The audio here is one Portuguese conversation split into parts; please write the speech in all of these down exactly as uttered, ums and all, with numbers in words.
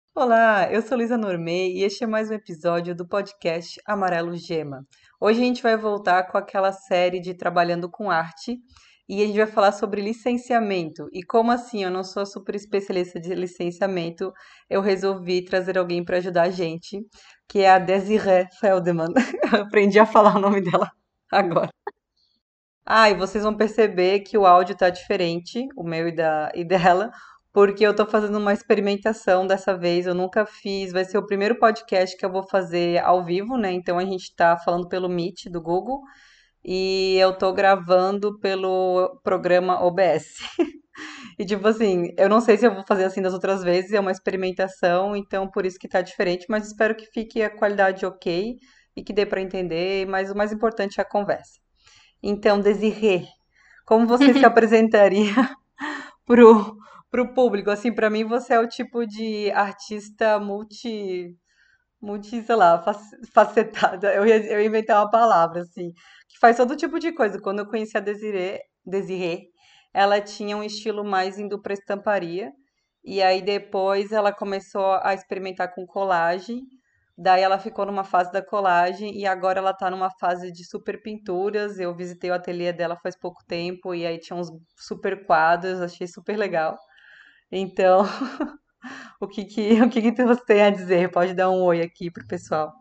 Olá, eu sou Luísa Normê e este é mais um episódio do podcast Amarelo Gema. Hoje a gente vai voltar com aquela série de Trabalhando com Arte e a gente vai falar sobre licenciamento. E como assim eu não sou super especialista de licenciamento, eu resolvi trazer alguém para ajudar a gente, que é a Desiree Feldman. Eu aprendi a falar o nome dela agora. Ah, e vocês vão perceber que o áudio tá diferente, o meu e, da, e dela, porque eu tô fazendo uma experimentação dessa vez. Eu nunca fiz, vai ser o primeiro podcast que eu vou fazer ao vivo, né? Então a gente tá falando pelo Meet do Google e eu tô gravando pelo programa O B S. E tipo assim, eu não sei se eu vou fazer assim das outras vezes, é uma experimentação, então por isso que tá diferente, mas espero que fique a qualidade ok e que dê pra entender, mas o mais importante é a conversa. Então, Desirê, como você se apresentaria pro, pro público? Assim, para mim você é o tipo de artista multi, multi, sei lá, fac- facetada. Eu ia, eu ia inventar uma palavra, assim, que faz todo tipo de coisa. Quando eu conheci a Desirê, Desirê, ela tinha um estilo mais indo para estamparia, e aí depois ela começou a experimentar com colagem. Daí ela ficou numa fase da colagem e agora ela tá numa fase de super pinturas. Eu visitei o ateliê dela faz pouco tempo e aí tinha uns super quadros, achei super legal. Então, o que que, o que que você tem a dizer? Pode dar um oi aqui pro pessoal.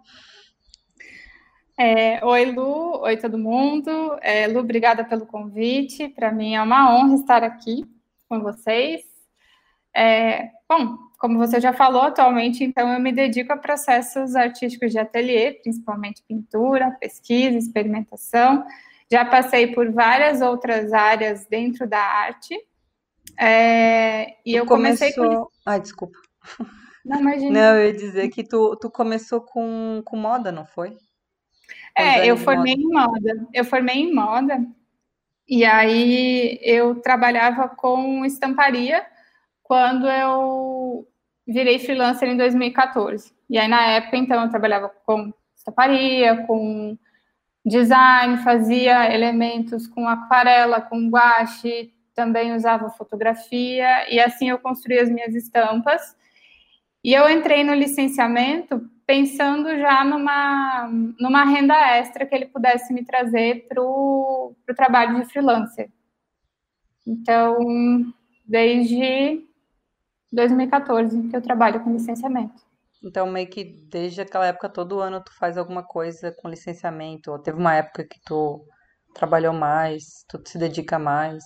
É, oi, Lu. Oi, todo mundo. É, Lu, obrigada pelo convite. Para mim é uma honra estar aqui com vocês. É, bom, como você já falou, atualmente, então, eu me dedico a processos artísticos de ateliê, principalmente pintura, pesquisa, experimentação. Já passei por várias outras áreas dentro da arte. É, e Tu eu comecei com. começou. Ai, desculpa. Não, imagina. Não, eu ia dizer que tu, tu começou com, com moda, não foi? Com É, eu design de formei moda. em moda. Eu formei em moda. E aí eu trabalhava com estamparia quando eu virei freelancer em dois mil e quatorze. E aí na época, então, eu trabalhava com estamparia, com design, fazia elementos com aquarela, com guache, também usava fotografia, e assim eu construía as minhas estampas. E eu entrei no licenciamento pensando já numa, numa renda extra que ele pudesse me trazer para o trabalho de freelancer. Então, desde dois mil e quatorze que eu trabalho com licenciamento. Então, meio que desde aquela época, todo ano tu faz alguma coisa com licenciamento. Ou teve uma época que tu trabalhou mais, tu se dedica mais.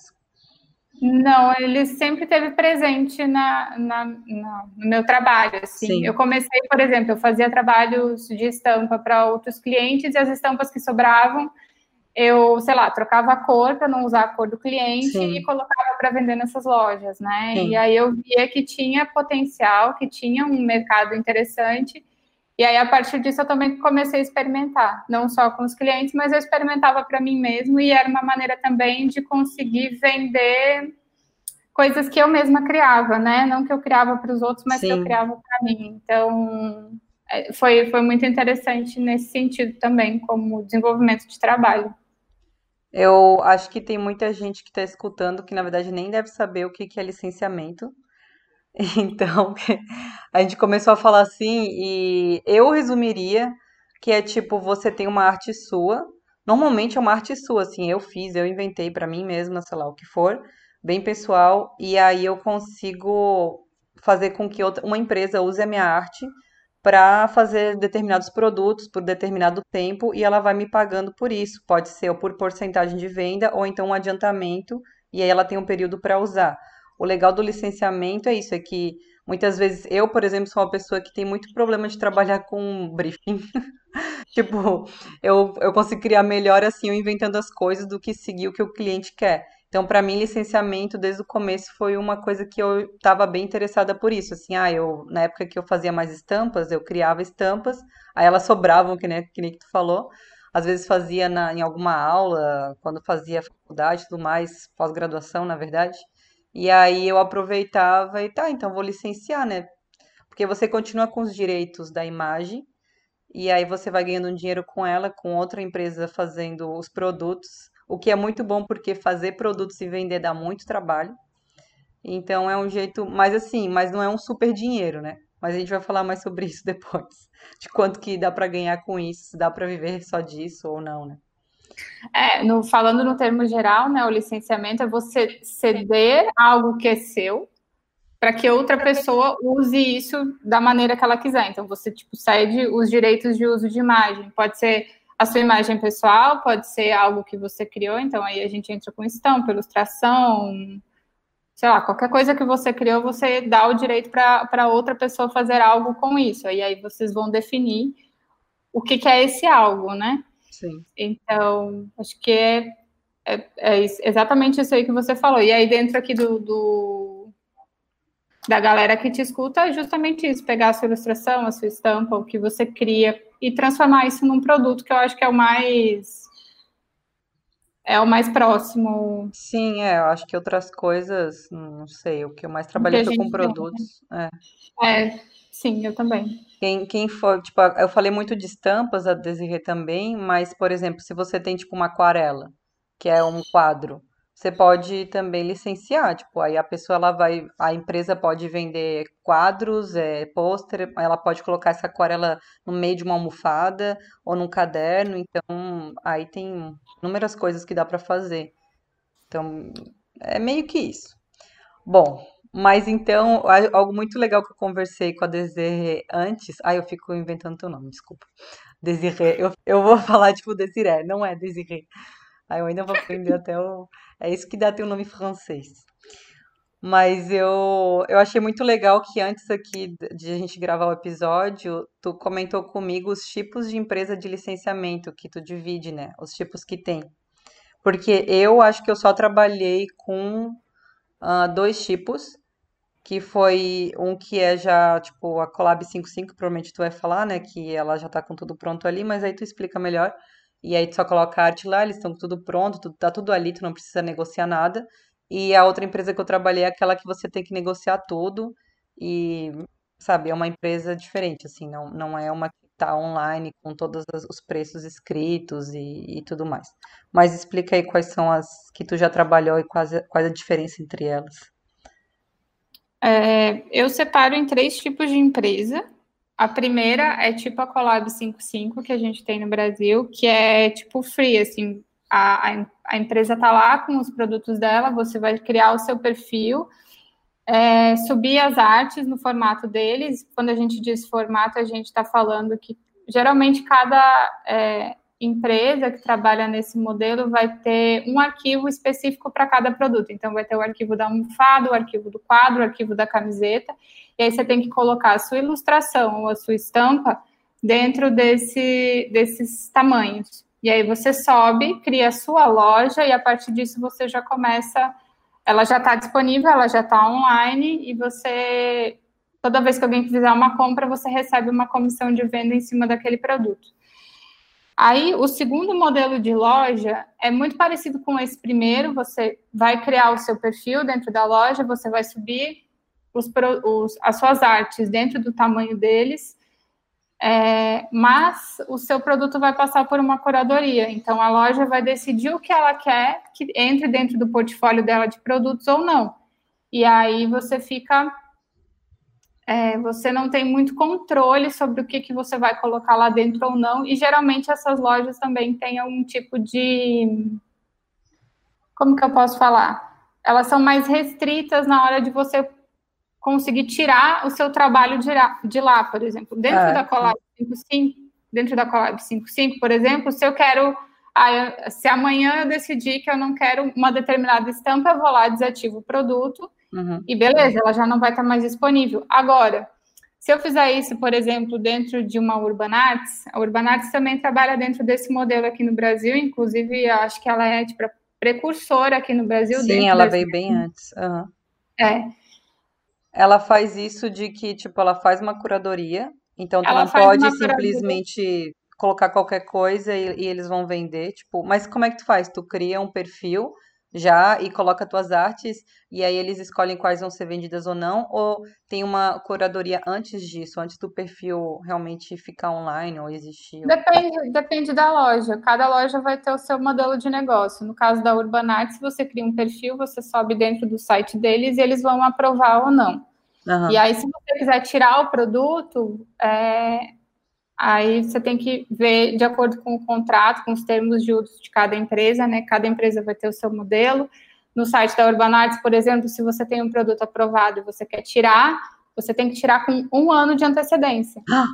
Não, ele sempre teve presente na, na, na, no meu trabalho, assim. Eu Sim, comecei, por exemplo, eu fazia trabalhos de estampa para outros clientes e as estampas que sobravam, eu, sei lá, trocava a cor para não usar a cor do cliente e sim, colocava para vender nessas lojas, né? E sim. aí eu via que tinha potencial, que tinha um mercado interessante. E aí, a partir disso, eu também comecei a experimentar, não só com os clientes, mas eu experimentava para mim mesmo e era uma maneira também de conseguir vender coisas que eu mesma criava, né? Não que eu criava para os outros, mas que eu Sim. criava para mim. Então, é, foi, foi muito interessante nesse sentido também, como desenvolvimento de trabalho. Eu acho que tem muita gente que está escutando que, na verdade, nem deve saber o que que é licenciamento. Então, a gente começou a falar assim, e eu resumiria que é tipo, você tem uma arte sua, normalmente é uma arte sua, assim, eu fiz, eu inventei pra mim mesma, sei lá, o que for, bem pessoal, e aí eu consigo fazer com que outra, uma empresa use a minha arte para fazer determinados produtos por determinado tempo e ela vai me pagando por isso. Pode ser ou por porcentagem de venda ou então um adiantamento e aí ela tem um período para usar. O legal do licenciamento é isso, é que muitas vezes eu, por exemplo, sou uma pessoa que tem muito problema de trabalhar com briefing. Tipo, eu, eu consigo criar melhor assim, eu inventando as coisas do que seguir o que o cliente quer. Então, para mim, licenciamento desde o começo foi uma coisa que eu estava bem interessada por isso. Assim, ah, eu na época que eu fazia mais estampas, eu criava estampas, aí elas sobravam, que nem, que nem que tu falou. Às vezes fazia na, em alguma aula, quando fazia faculdade e tudo mais, pós-graduação, na verdade. E aí eu aproveitava e tá, então vou licenciar, né? Porque você continua com os direitos da imagem, e aí você vai ganhando um dinheiro com ela, com outra empresa fazendo os produtos, o que é muito bom porque fazer produtos e vender dá muito trabalho. Então é um jeito, mas assim, mas não é um super dinheiro, né? mas a gente vai falar mais sobre isso depois. De quanto que dá para ganhar com isso, se dá para viver só disso ou não, né? É, no, falando no termo geral, né, o licenciamento é você ceder algo que é seu para que outra pessoa use isso da maneira que ela quiser. Então, você tipo, cede os direitos de uso de imagem. Pode ser a sua imagem pessoal, pode ser algo que você criou. Então, aí a gente entra com estampa, ilustração, sei lá, qualquer coisa que você criou, você dá o direito para outra pessoa fazer algo com isso. E aí vocês vão definir o que, que é esse algo, né? Sim. Então, acho que é, é, é exatamente isso aí que você falou. E aí, dentro aqui do, do, da galera que te escuta, é justamente isso: pegar a sua ilustração, a sua estampa, o que você cria, e transformar isso num produto, que eu acho que é o mais. É o mais próximo. Sim, é, eu acho que outras coisas, não sei, o que eu mais Do que trabalhei a foi com gente tem. produtos. É. É, sim, eu também. Quem, quem for, tipo, eu falei muito de estampas, a Desirê também, mas, por exemplo, se você tem, tipo, uma aquarela, que é um quadro, você pode também licenciar, tipo, aí a pessoa, ela vai, a empresa pode vender quadros, é, pôster, ela pode colocar essa aquarela no meio de uma almofada ou num caderno, então, aí tem inúmeras coisas que dá para fazer. Então, é meio que isso. Bom, mas então, a- algo muito legal que eu conversei com a Desirê antes. Ah, eu fico inventando teu nome, desculpa. Desirê, eu, eu vou falar tipo Desiré, não é Desirê. Aí eu ainda vou aprender até o. É isso que dá teu nome francês. Mas eu, eu achei muito legal que antes aqui de a gente gravar o episódio, tu comentou comigo os tipos de empresa de licenciamento que tu divide, né? Os tipos que tem. Porque eu acho que eu só trabalhei com ah, dois tipos, que foi um que é já, tipo, a Collab cinquenta e cinco, provavelmente tu vai falar, né, que ela já tá com tudo pronto ali, mas aí tu explica melhor. E aí tu só coloca a arte lá, eles estão com tudo pronto, tudo, tá tudo ali, tu não precisa negociar nada. E a outra empresa que eu trabalhei é aquela que você tem que negociar tudo e, sabe, é uma empresa diferente, assim, não, não é uma que tá online com todos as- os preços escritos e, e tudo mais. Mas explica aí quais são as que tu já trabalhou e quais, a- quais a diferença entre elas. É, eu separo em três tipos de empresa. A primeira é tipo a Collab cinquenta e cinco que a gente tem no Brasil, que é tipo free, assim, a, a, a empresa tá lá com os produtos dela, você vai criar o seu perfil, é, subir as artes no formato deles. Quando a gente diz formato, a gente está falando que geralmente cada é, empresa que trabalha nesse modelo vai ter um arquivo específico para cada produto. Então, vai ter o arquivo da almofada, o arquivo do quadro, o arquivo da camiseta, e aí você tem que colocar a sua ilustração ou a sua estampa dentro desse, desses tamanhos. E aí você sobe, cria a sua loja, e a partir disso você já começa. Ela já está disponível, ela já está online, e você, toda vez que alguém fizer uma compra, você recebe uma comissão de venda em cima daquele produto. Aí, o segundo modelo de loja é muito parecido com esse primeiro. Você vai criar o seu perfil dentro da loja, você vai subir os, os, as suas artes dentro do tamanho deles, é, mas o seu produto vai passar por uma curadoria. Então, a loja vai decidir o que ela quer que entre dentro do portfólio dela de produtos ou não. E aí você fica... É, você não tem muito controle sobre o que, que você vai colocar lá dentro ou não, e geralmente essas lojas também têm algum tipo de... Como que eu posso falar? Elas são mais restritas na hora de você conseguir tirar o seu trabalho de lá, de lá por exemplo. Dentro Ah, da Collab cinquenta e cinco, dentro da Collab cinquenta e cinco, por exemplo, se eu quero... Ah, se amanhã eu decidir que eu não quero uma determinada estampa, eu vou lá, desativo o produto, uhum. e beleza, ela já não vai estar mais disponível. Agora, se eu fizer isso, por exemplo, dentro de uma Urban Arts, a Urban Arts também trabalha dentro desse modelo aqui no Brasil, inclusive acho que ela é tipo, precursora aqui no Brasil, Sim, dentro ela desse... veio bem antes. Aham. É, Ela faz isso de que, tipo, ela faz uma curadoria, então tu ela não faz pode uma curadoria. simplesmente colocar qualquer coisa e, e eles vão vender, tipo, mas como é que tu faz? Tu cria um perfil já e coloca tuas artes e aí eles escolhem quais vão ser vendidas ou não, ou tem uma curadoria antes disso, antes do perfil realmente ficar online ou existir? ou- Depende, depende da loja. Cada loja vai ter o seu modelo de negócio. No caso da Urban Arts, se você cria um perfil, você sobe dentro do site deles e eles vão aprovar ou não. E Aham. aí, se você quiser tirar o produto, é, aí você tem que ver de acordo com o contrato, com os termos de uso de cada empresa, né? Cada empresa vai ter o seu modelo. No site da Urban Arts, por exemplo, se você tem um produto aprovado e você quer tirar, você tem que tirar com um ano de antecedência. Ah,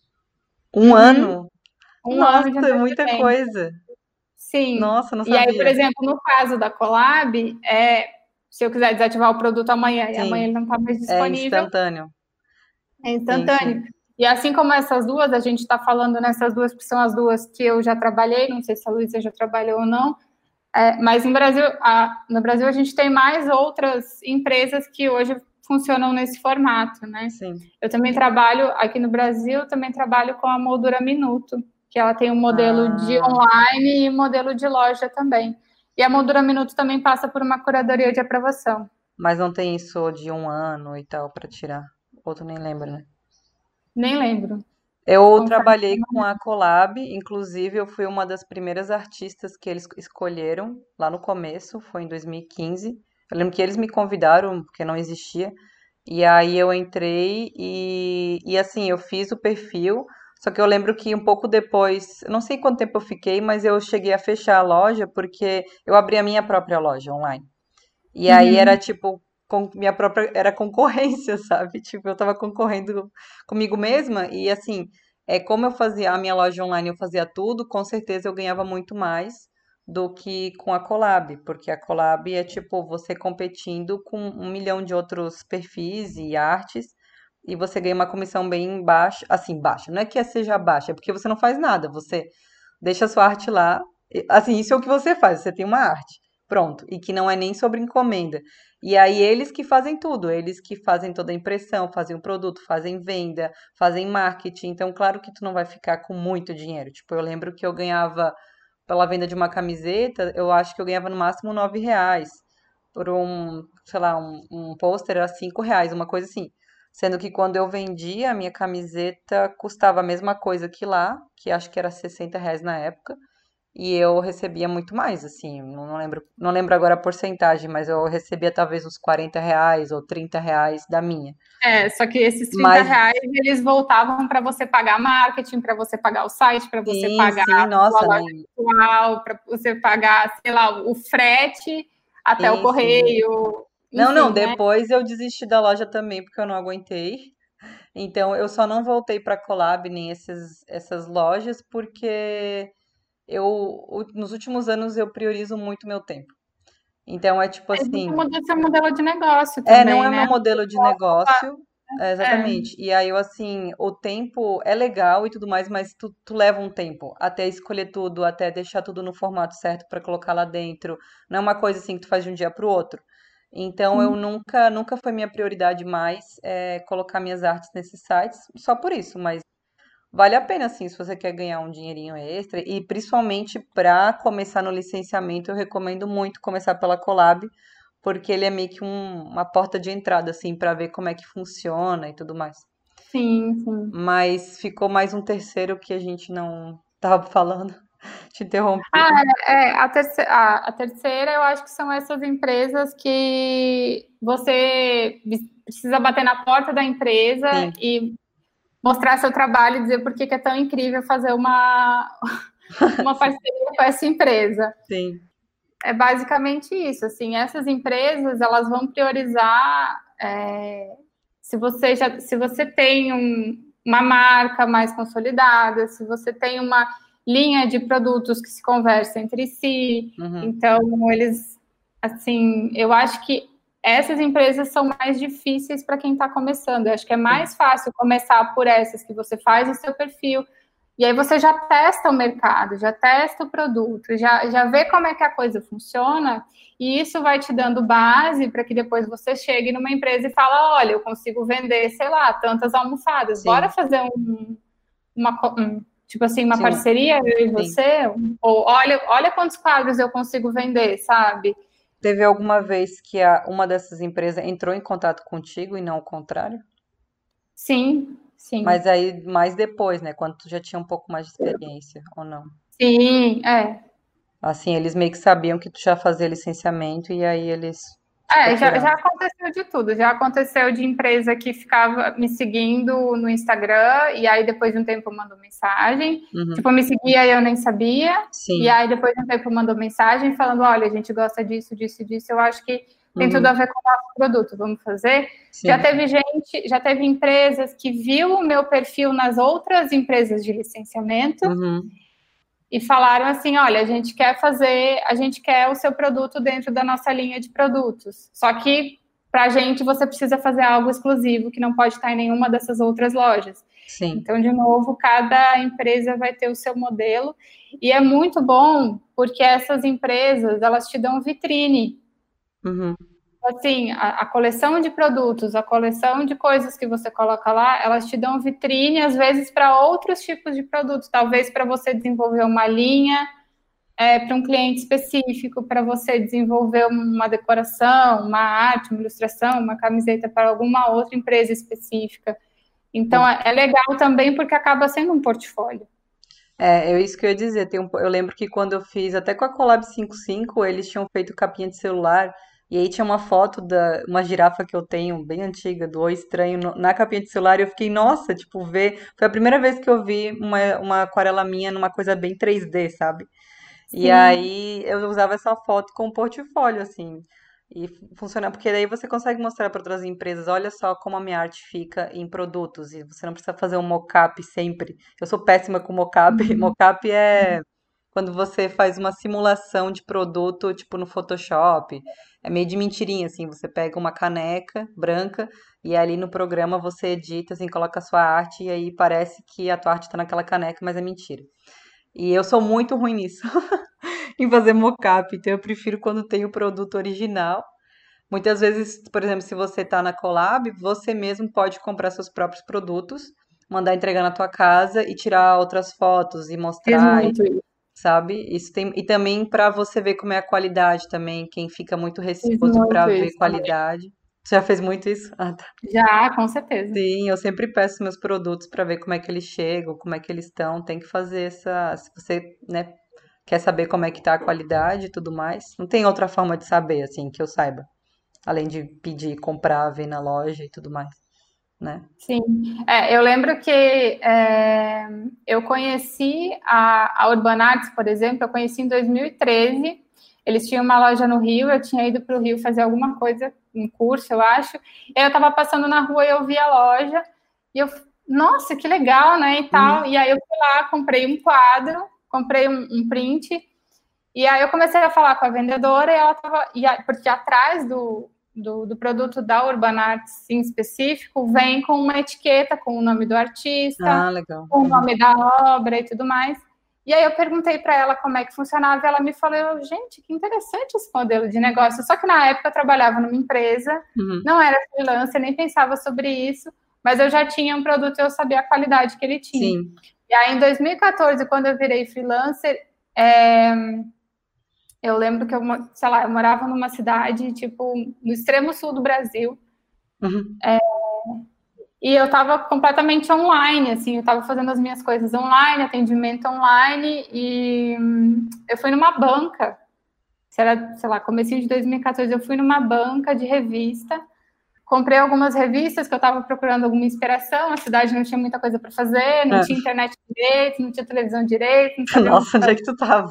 um Uhum, ano? um ano de Nossa, é muita antecedência. coisa. Sim. Nossa, não E aí, por sabia. exemplo, no caso da Collab, é, se eu quiser desativar o produto amanhã e amanhã Sim, ele não está mais é disponível, instantâneo. é Sim, sim. instantâneo. E assim como essas duas, a gente está falando nessas duas, que são as duas que eu já trabalhei, não sei se a Luísa já trabalhou ou não, é, mas no Brasil, a, no Brasil a gente tem mais outras empresas que hoje funcionam nesse formato, né? Sim. Eu também trabalho, aqui no Brasil, também trabalho com a Moldura Minuto, que ela tem um modelo de Ah, online e modelo de loja também. E a Moldura Minuto também passa por uma curadoria de aprovação. mas não tem isso de um ano e tal pra tirar. Outro nem lembro, né? Nem lembro, Eu confesso. trabalhei com a Collab, inclusive eu fui uma das primeiras artistas que eles escolheram lá no começo, foi em dois mil e quinze. Eu lembro que eles me convidaram, porque não existia, e aí eu entrei e, e assim, eu fiz o perfil, só que eu lembro que um pouco depois, eu não sei quanto tempo eu fiquei, mas eu cheguei a fechar a loja porque eu abri a minha própria loja online. E aí era Uhum. tipo, com minha própria, era concorrência, sabe? Tipo, eu tava concorrendo comigo mesma e assim, é como eu fazia a minha loja online, eu fazia tudo, com certeza eu ganhava muito mais do que com a Collab, porque a Collab é tipo você competindo com um milhão de outros perfis e artes e você ganha uma comissão bem baixa, assim, baixa. Não é que seja baixa, é porque você não faz nada, você deixa a sua arte lá. e- Assim, isso é o que você faz, você tem uma arte. Pronto, e que não é nem sobre encomenda. E aí eles que fazem tudo, eles que fazem toda a impressão, fazem o produto, fazem venda, fazem marketing. Então, claro que tu não vai ficar com muito dinheiro. Tipo, eu lembro que eu ganhava pela venda de uma camiseta, eu acho que eu ganhava no máximo nove reais. Por um, sei lá, um, um pôster era cinco reais, uma coisa assim. Sendo que quando eu vendia, a minha camiseta custava a mesma coisa que lá, que acho que era sessenta reais na época. E eu recebia muito mais, assim, não não lembro, não lembro agora a porcentagem, mas eu recebia talvez uns quarenta reais ou trinta reais da minha. É, só que esses trinta Mas reais, eles voltavam para você pagar marketing, para você pagar o site, para você sim, pagar sim, a sua nossa, loja nem. virtual, para você pagar, sei lá, o frete até o Sim, sim. correio, Não, não, enfim, né? depois eu desisti da loja também, porque eu não aguentei. Então eu só não voltei para Collab nem esses, essas lojas, porque eu, o- nos últimos anos eu priorizo muito meu tempo. Então é tipo Mas você assim, mudou seu modelo de negócio é, não também, é o meu né? modelo de negócio, é, É, exatamente. E aí eu assim, o tempo é legal e tudo mais, mas tu, tu leva um tempo até escolher tudo, até deixar tudo no formato certo para colocar lá dentro. Não é uma coisa assim que tu faz de um dia para o outro. Então eu sim. nunca, nunca foi minha prioridade mais é, colocar minhas artes nesses sites, só por isso, mas vale a pena sim se você quer ganhar um dinheirinho extra e principalmente para começar no licenciamento, eu recomendo muito começar pela Collab porque ele é meio que um- uma porta de entrada, assim, para ver como é que funciona e tudo mais. Sim, sim. Mas ficou mais um terceiro que a gente não tava falando. Te interrompi. Ah, é, a, terce- a- a terceira eu acho que são essas empresas que você precisa bater na porta da empresa Sim, e mostrar seu trabalho e dizer por que que é tão incrível fazer uma, uma parceria com essa empresa. sim, É basicamente isso, assim, essas empresas, elas vão priorizar, é, se você já, se você tem um, uma marca mais consolidada, se você tem uma linha de produtos que se conversam entre si, uhum, então eles, assim, eu acho que essas empresas são mais difíceis para quem está começando. Eu acho que é sim, mais fácil começar por essas que você faz o seu perfil, e aí você já testa o mercado, já testa o produto, já, já vê como é que a coisa funciona, e isso vai te dando base para que depois você chegue numa empresa e fala, olha, eu consigo vender, sei lá, tantas almofadas, bora sim, fazer um, uma, um, tipo assim, uma sim, parceria, eu e sim. você, ou olha, olha quantos quadros eu consigo vender, sabe? Teve alguma vez que a, uma dessas empresas entrou em contato contigo e não o contrário? Sim, sim. Mas aí mais depois, né? Quando tu já tinha um pouco mais de experiência, ou não? Sim, é. Assim, eles meio que sabiam que tu já fazia licenciamento e aí eles. É, já, já aconteceu de tudo. Já aconteceu de empresa que ficava me seguindo no Instagram e aí depois de um tempo mandou mensagem. Uhum. Tipo, me seguia e eu nem sabia. Sim. E aí depois de um tempo mandou mensagem falando, olha, a gente gosta disso, disso, disso. Eu acho que tem uhum. tudo a ver com o nosso produto. Vamos fazer? Sim. Já teve gente, já teve empresas que viu o meu perfil nas outras empresas de licenciamento. Uhum. E falaram assim, olha, a gente quer fazer, a gente quer o seu produto dentro da nossa linha de produtos. Só que, para a gente, você precisa fazer algo exclusivo, que não pode estar em nenhuma dessas outras lojas. Sim. Então, de novo, cada empresa vai ter o seu modelo. E é muito bom, porque essas empresas, elas te dão vitrine. Uhum. Assim, a, a coleção de produtos, a coleção de coisas que você coloca lá, elas te dão vitrine, às vezes, para outros tipos de produtos. Talvez para você desenvolver uma linha é, para um cliente específico, para você desenvolver uma decoração, uma arte, uma ilustração, uma camiseta para alguma outra empresa específica. Então, é, é legal também porque acaba sendo um portfólio. É, é isso que eu ia dizer. Tem um, eu lembro que quando eu fiz, até com a Collab cinquenta e cinco, eles tinham feito capinha de celular. E aí tinha uma foto da uma girafa que eu tenho, bem antiga, do Oi Estranho, no- na capinha de celular, e eu fiquei, nossa, tipo, ver. Foi a primeira vez que eu vi uma, uma aquarela minha numa coisa bem três D, sabe? E Sim. aí eu usava essa foto como portfólio, assim. E funciona, porque daí você consegue mostrar para outras empresas, olha só como a minha arte fica em produtos, e você não precisa fazer um mock-up sempre. Eu sou péssima com mock-up. Mock-up é quando você faz uma simulação de produto, tipo no Photoshop. É meio de mentirinha, assim. Você pega uma caneca branca e ali no programa você edita, assim, coloca a sua arte e aí parece que a tua arte tá naquela caneca, mas é mentira. E eu sou muito ruim nisso, em fazer mockup. Então eu prefiro quando tem o produto original. Muitas vezes, por exemplo, se você tá na Collab, você mesmo pode comprar seus próprios produtos, mandar entregar na tua casa e tirar outras fotos e Fiz mostrar, e- muito isso. sabe? Isso tem e também para você ver como é a qualidade também, quem fica muito Fiz receoso para muito ver isso também. qualidade. Você já fez muito isso? Ah, tá. Já, com certeza. Sim, eu sempre peço meus produtos para ver como é que eles chegam, como é que eles estão. Tem que fazer essa, se você, né, quer saber como é que tá a qualidade e tudo mais. Não tem outra forma de saber, assim, que eu saiba. Além de pedir, comprar, ver na loja e tudo mais, né? Sim, é, eu lembro que é, eu conheci a, a Urban Arts, por exemplo, eu conheci em dois mil e treze. Eles tinham uma loja no Rio, eu tinha ido para o Rio fazer alguma coisa, um curso, eu acho. E aí eu estava passando na rua e eu vi a loja, e eu, nossa, que legal, né? E tal. Uhum. E aí eu fui lá, comprei um quadro, comprei um, um print, e aí eu comecei a falar com a vendedora, e ela estava. Porque atrás do, do, do produto da Urban Arts em específico, vem com uma etiqueta, com o nome do artista, Ah, legal. com o Uhum. nome da obra e tudo mais. E aí eu perguntei para ela como é que funcionava, e ela me falou, gente, que interessante esse modelo de negócio. Só que na época eu trabalhava numa empresa, Uhum. não era freelancer, nem pensava sobre isso, mas eu já tinha um produto e eu sabia a qualidade que ele tinha. Sim. E aí em dois mil e quatorze, quando eu virei freelancer, é... eu lembro que eu, sei lá, eu morava numa cidade, tipo, no extremo sul do Brasil. Uhum. É, e eu estava completamente online, assim, eu estava fazendo as minhas coisas online, atendimento online, e eu fui numa banca, era, sei lá, comecinho de dois mil e quatorze, eu fui numa banca de revista, comprei algumas revistas que eu estava procurando alguma inspiração, a cidade não tinha muita coisa para fazer, não É. tinha internet direito, não tinha televisão direito, não sabia Nossa, onde é que tu tava?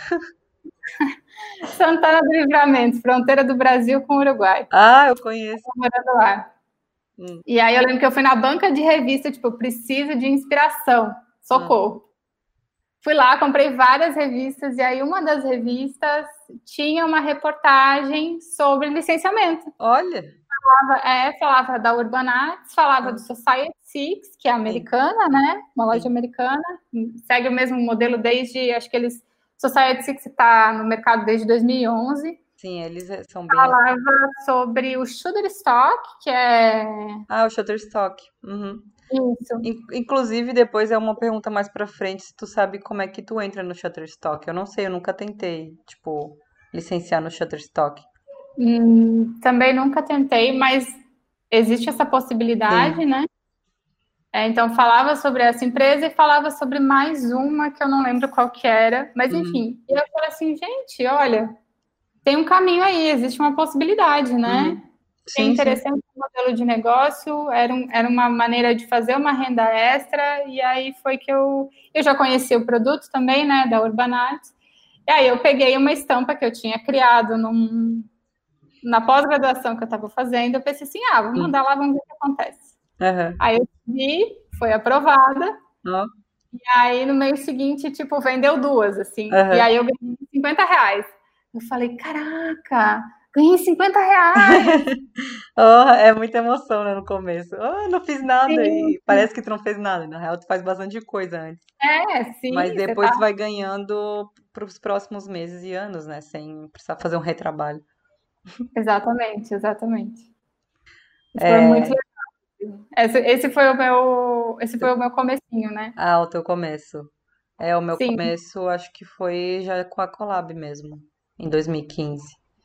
Santana do Livramento, fronteira do Brasil com o Uruguai. Ah, eu conheço. Eu morando lá. Hum. E aí eu lembro que eu fui na banca de revista, tipo, eu preciso de inspiração, socorro. Hum. Fui lá, comprei várias revistas, e aí uma das revistas tinha uma reportagem sobre licenciamento. Olha! Falava, é, falava da Urban Arts, falava hum. do Society Six, que é americana, Sim. né? Uma loja Sim. americana, segue o mesmo modelo desde, acho que eles... Society Six está no mercado desde dois mil e onze. Sim, eles são bem... Falava sobre o Shutterstock, que é... Ah, o Shutterstock. Uhum. Isso. Inclusive, depois é uma pergunta mais pra frente, se tu sabe como é que tu entra no Shutterstock. Eu não sei, eu nunca tentei, tipo, licenciar no Shutterstock. Hum, também nunca tentei, mas existe essa possibilidade, Sim. né? É, então, falava sobre essa empresa e falava sobre mais uma que eu não lembro qual que era. Mas, enfim, uhum. eu falei assim, gente, olha... tem um caminho aí, existe uma possibilidade, né? Uhum. É Sim, sim. interessante o modelo de negócio, era, um, era uma maneira de fazer uma renda extra, e aí foi que eu, eu já conheci o produto também, né, da Urban Arts, e aí eu peguei uma estampa que eu tinha criado num, na pós-graduação que eu estava fazendo, eu pensei assim, ah, vou mandar lá, vamos ver o que acontece. Uhum. Aí eu vi, foi aprovada, Oh. e aí no mês seguinte, tipo, vendeu duas, assim, Uhum. e aí eu ganhei cinquenta reais. Eu falei, caraca, ganhei cinquenta reais! Oh, é muita emoção, né, no começo. Oh, não fiz nada Sim, e parece que tu não fez nada. Na real, tu faz bastante coisa antes. é, Mas sim, você depois tá... tu vai ganhando para os próximos meses e anos, né? Sem precisar fazer um retrabalho. Exatamente, exatamente. Foi muito É, legal. Esse, esse foi o meu, esse foi o meu comecinho, né? ah, o teu começo. É, o meu Sim. começo acho que foi já com a Collab mesmo, em dois mil e quinze.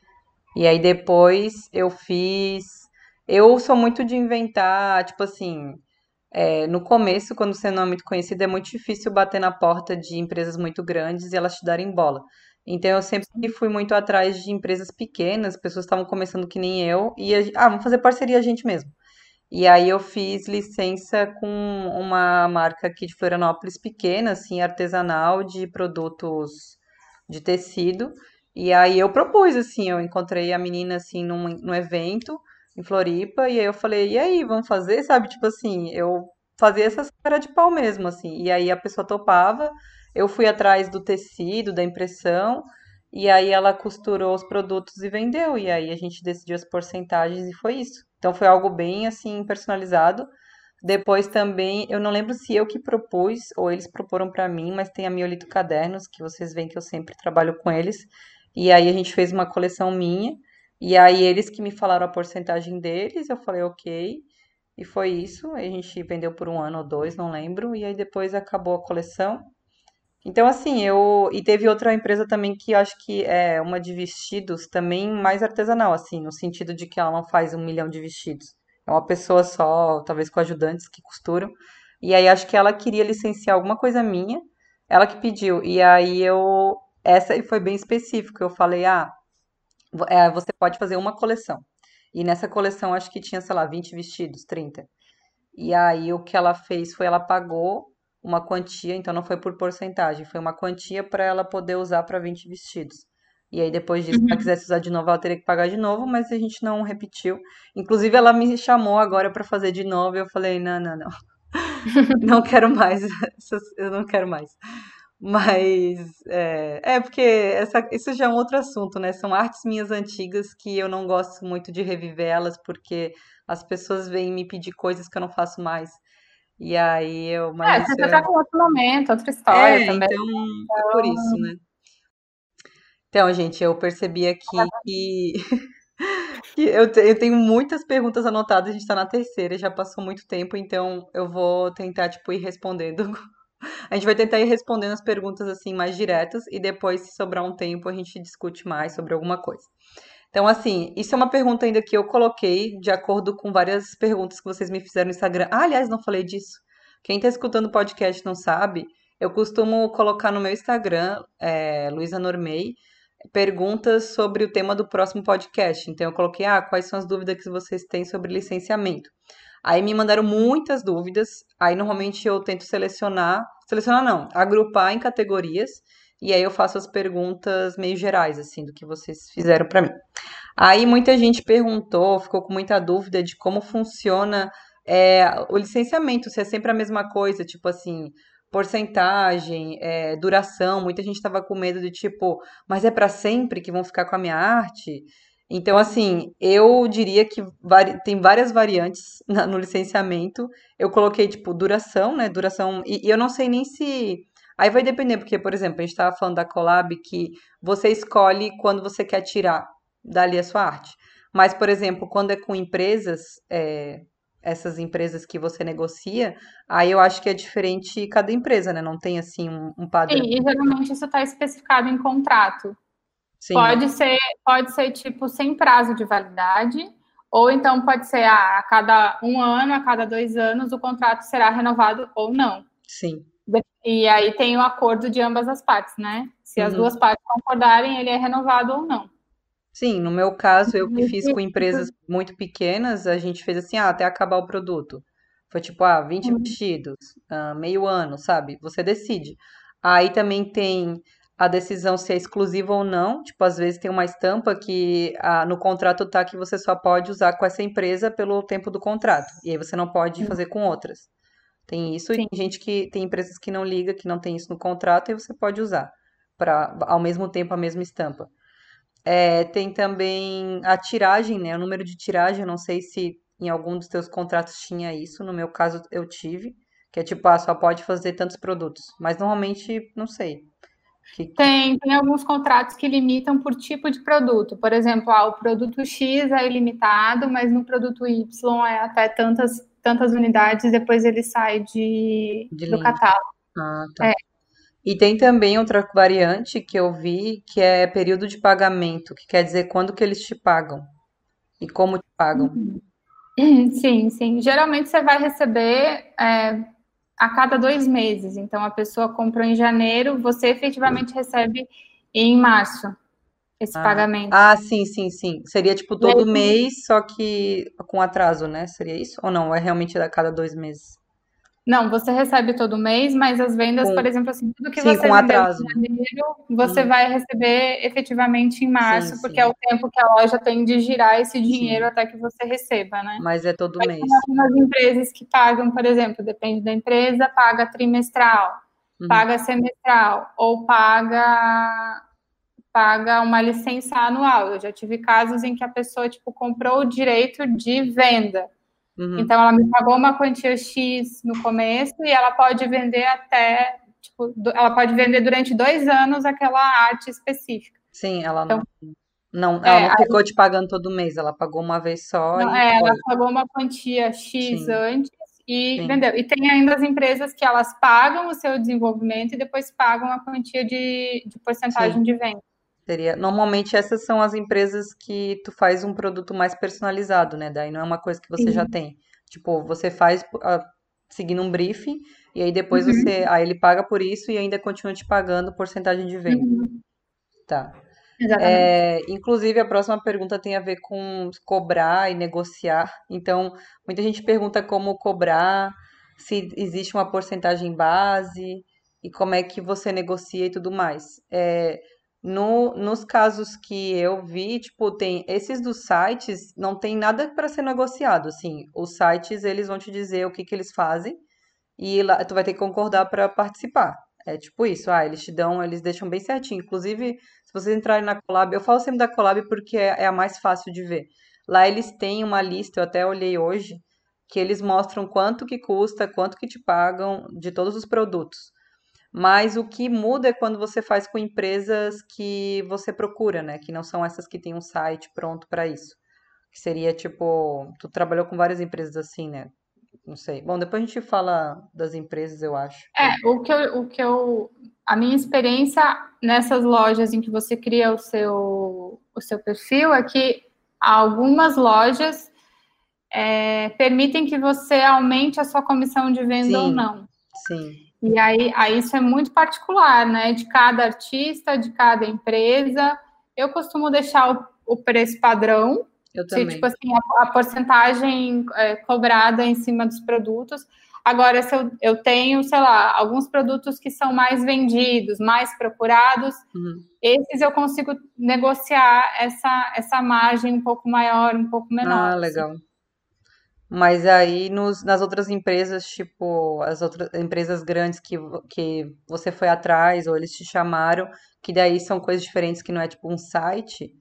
E aí depois eu fiz. Eu sou muito de inventar, tipo assim, é, no começo, quando você não é muito conhecido, é muito difícil bater na porta de empresas muito grandes e elas te darem bola. Então eu sempre fui muito atrás de empresas pequenas, pessoas que estavam começando que nem eu, e a, ah, vamos fazer parceria a gente mesmo. E aí eu fiz licença com uma marca aqui de Florianópolis pequena, assim, artesanal de produtos de tecido. E aí eu propus, assim, eu encontrei a menina, assim, num, num evento em Floripa, e aí eu falei, e aí, vamos fazer? Sabe, tipo assim, eu fazia essa cara de pau mesmo, assim. E aí a pessoa topava, eu fui atrás do tecido, da impressão, e aí ela costurou os produtos e vendeu. E aí a gente decidiu as porcentagens e foi isso. Então foi algo bem assim personalizado. Depois também, eu não lembro se eu que propus ou eles proporam para mim, mas tem a Miolito Cadernos, que vocês veem que eu sempre trabalho com eles. E aí a gente fez uma coleção minha, e aí eles que me falaram a porcentagem deles, eu falei ok, e foi isso. Aí a gente vendeu por um ano ou dois, não lembro, e aí depois acabou a coleção. Então, assim, eu. E teve outra empresa também que eu acho que é uma de vestidos, também mais artesanal, assim, no sentido de que ela não faz um milhão de vestidos. É uma pessoa só, talvez com ajudantes que costuram. E aí acho que ela queria licenciar alguma coisa minha, ela que pediu. E aí eu. Essa aí foi bem específica. Eu falei, ah, vo- é, você pode fazer uma coleção. E nessa coleção acho que tinha, sei lá, vinte vestidos, trinta. E aí o que ela fez foi ela pagou uma quantia, então não foi por porcentagem, foi uma quantia para ela poder usar para vinte vestidos. E aí depois disso, se ela Uhum. quisesse usar de novo, ela teria que pagar de novo, mas a gente não repetiu. Inclusive ela me chamou agora para fazer de novo e eu falei: "Não, não, não. Não quero mais. essas- Eu não quero mais." Mas é, é porque essa, isso já é um outro assunto, né? São artes minhas antigas que eu não gosto muito de reviver elas porque as pessoas vêm me pedir coisas que eu não faço mais. E aí eu, mas É, isso você já é, tá com outro momento, outra história é, também. então é por isso, né? Então, gente, eu percebi aqui que, que eu, te- eu tenho muitas perguntas anotadas, a gente tá na terceira, já passou muito tempo, então eu vou tentar, tipo, ir respondendo. A gente vai tentar ir respondendo as perguntas assim mais diretas e depois, se sobrar um tempo, a gente discute mais sobre alguma coisa. Então, assim, isso é uma pergunta ainda que eu coloquei de acordo com várias perguntas que vocês me fizeram no Instagram. Ah, aliás, não falei disso. Quem está escutando o podcast não sabe, eu costumo colocar no meu Instagram, é, Luísa Normei, perguntas sobre o tema do próximo podcast. Então, eu coloquei, ah, quais são as dúvidas que vocês têm sobre licenciamento? Aí me mandaram muitas dúvidas. Aí, normalmente, eu tento selecionar, selecionar não, agrupar em categorias. E aí eu faço as perguntas meio gerais, assim, do que vocês fizeram para mim. Aí muita gente perguntou, ficou com muita dúvida de como funciona é, o licenciamento, se é sempre a mesma coisa, tipo assim, porcentagem, é, duração. Muita gente estava com medo de tipo, mas é para sempre que vão ficar com a minha arte? Então, assim, eu diria que vari- tem várias variantes na- no licenciamento. Eu coloquei, tipo, duração, né? Duração. E, e eu não sei nem se. Aí vai depender, porque, por exemplo, a gente estava falando da collab que você escolhe quando você quer tirar dali a sua arte. Mas, por exemplo, quando é com empresas, é, essas empresas que você negocia, aí eu acho que é diferente cada empresa, né? Não tem assim um, um padrão. Sim, e geralmente isso está especificado em contrato. Sim, Pode ser, pode ser tipo sem prazo de validade, ou então pode ser ah, a cada um ano, a cada dois anos, o contrato será renovado ou não. sim. E aí tem o acordo de ambas as partes, né? Se as duas Uhum. partes concordarem, ele é renovado ou não. Sim, no meu caso, eu que fiz com empresas muito pequenas, a gente fez assim, ah, até acabar o produto. Foi tipo, ah, vinte vestidos, ah, meio ano, sabe? Você decide. Aí também tem a decisão se é exclusiva ou não. Tipo, às vezes tem uma estampa que ah, no contrato tá que você só pode usar com essa empresa pelo tempo do contrato. E aí você não pode fazer com outras. Tem isso, e Sim. tem gente que tem empresas que não liga, que não tem isso no contrato, e você pode usar para ao mesmo tempo a mesma estampa. É, tem também a tiragem, né? O número de tiragem, eu não sei se em algum dos teus contratos tinha isso. No meu caso, eu tive, que é tipo, ah, só pode fazer tantos produtos. Mas normalmente, não sei. Que, que... Tem, tem alguns contratos que limitam por tipo de produto. Por exemplo, ah, o produto X é ilimitado, mas no produto Y é até tantas, tantas unidades, depois ele sai de, de do linha. catálogo. Ah, tá. É. E tem também outra variante que eu vi, que é período de pagamento, que quer dizer quando que eles te pagam e como te pagam. Sim, sim. Geralmente você vai receber é, a cada dois meses. Então, a pessoa comprou em janeiro, você efetivamente recebe em março esse Ah, pagamento. ah, sim, sim, sim. Seria tipo E aí, todo mês, só que com atraso, né? Seria isso? Ou não? É realmente a cada dois meses? não, você recebe todo mês, mas as vendas, por Com, exemplo, assim, tudo que sim, você com vendeu atraso. em janeiro, você Hum, vai receber efetivamente em sim, março, porque é sim, o tempo que a loja tem de girar esse dinheiro sim. até que você receba, né? Mas é todo Mas mês. tem algumas empresas que pagam, por exemplo, depende da empresa, paga trimestral, Uhum. paga semestral ou paga paga uma licença anual. Eu já tive casos em que a pessoa tipo comprou o direito de venda. Uhum. Então ela me pagou uma quantia X no começo e ela pode vender até tipo, ela pode vender durante dois anos aquela arte específica. Sim, ela Então, não, não, ela é, não ficou te pagando todo mês, ela pagou uma vez só não, e é, ela foi. pagou uma quantia X Sim, antes e sim, vendeu. E tem ainda as empresas que elas pagam o seu desenvolvimento e depois pagam a quantia de, de porcentagem sim. de venda. Seria, normalmente essas são as empresas que tu faz um produto mais personalizado, né? Daí não é uma coisa que você já Sim. tem. Tipo, você faz ah, seguindo um briefing e aí depois Uhum, você, aí ele paga por isso e ainda continua te pagando porcentagem de venda. uhum, Tá. exatamente. É, inclusive, a próxima pergunta tem a ver com cobrar e negociar. Então, muita gente pergunta como cobrar, se existe uma porcentagem base e como é que você negocia e tudo mais. É, no, nos casos que eu vi, tipo, tem esses dos sites, não tem nada para ser negociado, assim. Os sites, eles vão te dizer o que que eles fazem e lá tu vai ter que concordar para participar. É tipo isso, ah, eles te dão, eles deixam bem certinho. Inclusive, se vocês entrarem na Collab, eu falo sempre da Collab porque é, é a mais fácil de ver. Lá eles têm uma lista, eu até olhei hoje, que eles mostram quanto que custa, quanto que te pagam de todos os produtos. Mas o que muda é quando você faz com empresas que você procura, né? Que não são essas que têm um site pronto para isso. Que seria tipo, tu trabalhou com várias empresas assim, né? Não sei. Bom, depois a gente fala das empresas, eu acho. É, o que eu, o que eu, a minha experiência nessas lojas em que você cria o seu, o seu perfil é que algumas lojas é, permitem que você aumente a sua comissão de venda ou Sim, não. sim. E aí, aí isso é muito particular, né? De cada artista, de cada empresa. Eu costumo deixar o, o preço padrão, Eu se, tipo também. assim, a, a porcentagem é, cobrada em cima dos produtos. Agora, se eu, eu tenho, sei lá, alguns produtos que são mais vendidos, mais procurados, Uhum. esses eu consigo negociar essa, essa margem um pouco maior, um pouco Ah, menor, assim. legal. Mas aí nos, nas outras empresas, tipo, as outras empresas grandes que, vo- que você foi atrás ou eles te chamaram, que daí são coisas diferentes que não é tipo um site,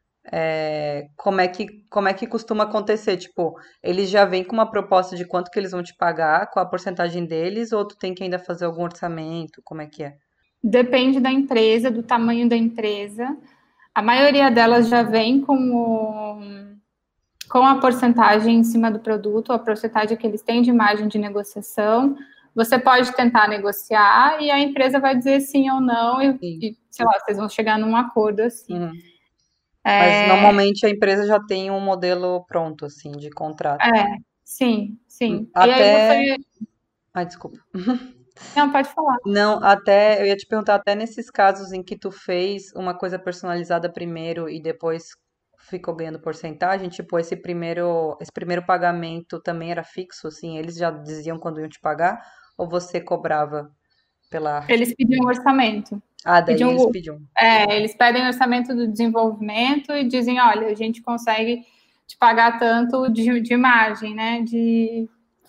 é, como é que, como é que costuma acontecer? Tipo, eles já vêm com uma proposta de quanto que eles vão te pagar, qual a porcentagem deles, ou tu tem que ainda fazer algum orçamento? Como é que é? Depende da empresa, do tamanho da empresa. A maioria delas já vem com, o, com a porcentagem em cima do produto, a porcentagem que eles têm de margem de negociação. Você pode tentar negociar e a empresa vai dizer sim ou não, e, Sim. e sei lá, vocês vão chegar num acordo assim. Uhum. Mas normalmente a empresa já tem um modelo pronto, assim, de contrato. É, sim, sim. E aí Até. você Ai, desculpa. Não, pode falar. Não, até eu ia te perguntar, até nesses casos em que tu fez uma coisa personalizada primeiro e depois ficou ganhando porcentagem, tipo, esse primeiro, esse primeiro pagamento também era fixo, assim, eles já diziam quando iam te pagar, ou você cobrava pela arte? Eles pediam um orçamento. Ah, daí eles Pediam, pediam. é, eles pedem orçamento do desenvolvimento e dizem, olha, a gente consegue te pagar tanto de, de margem, né? De,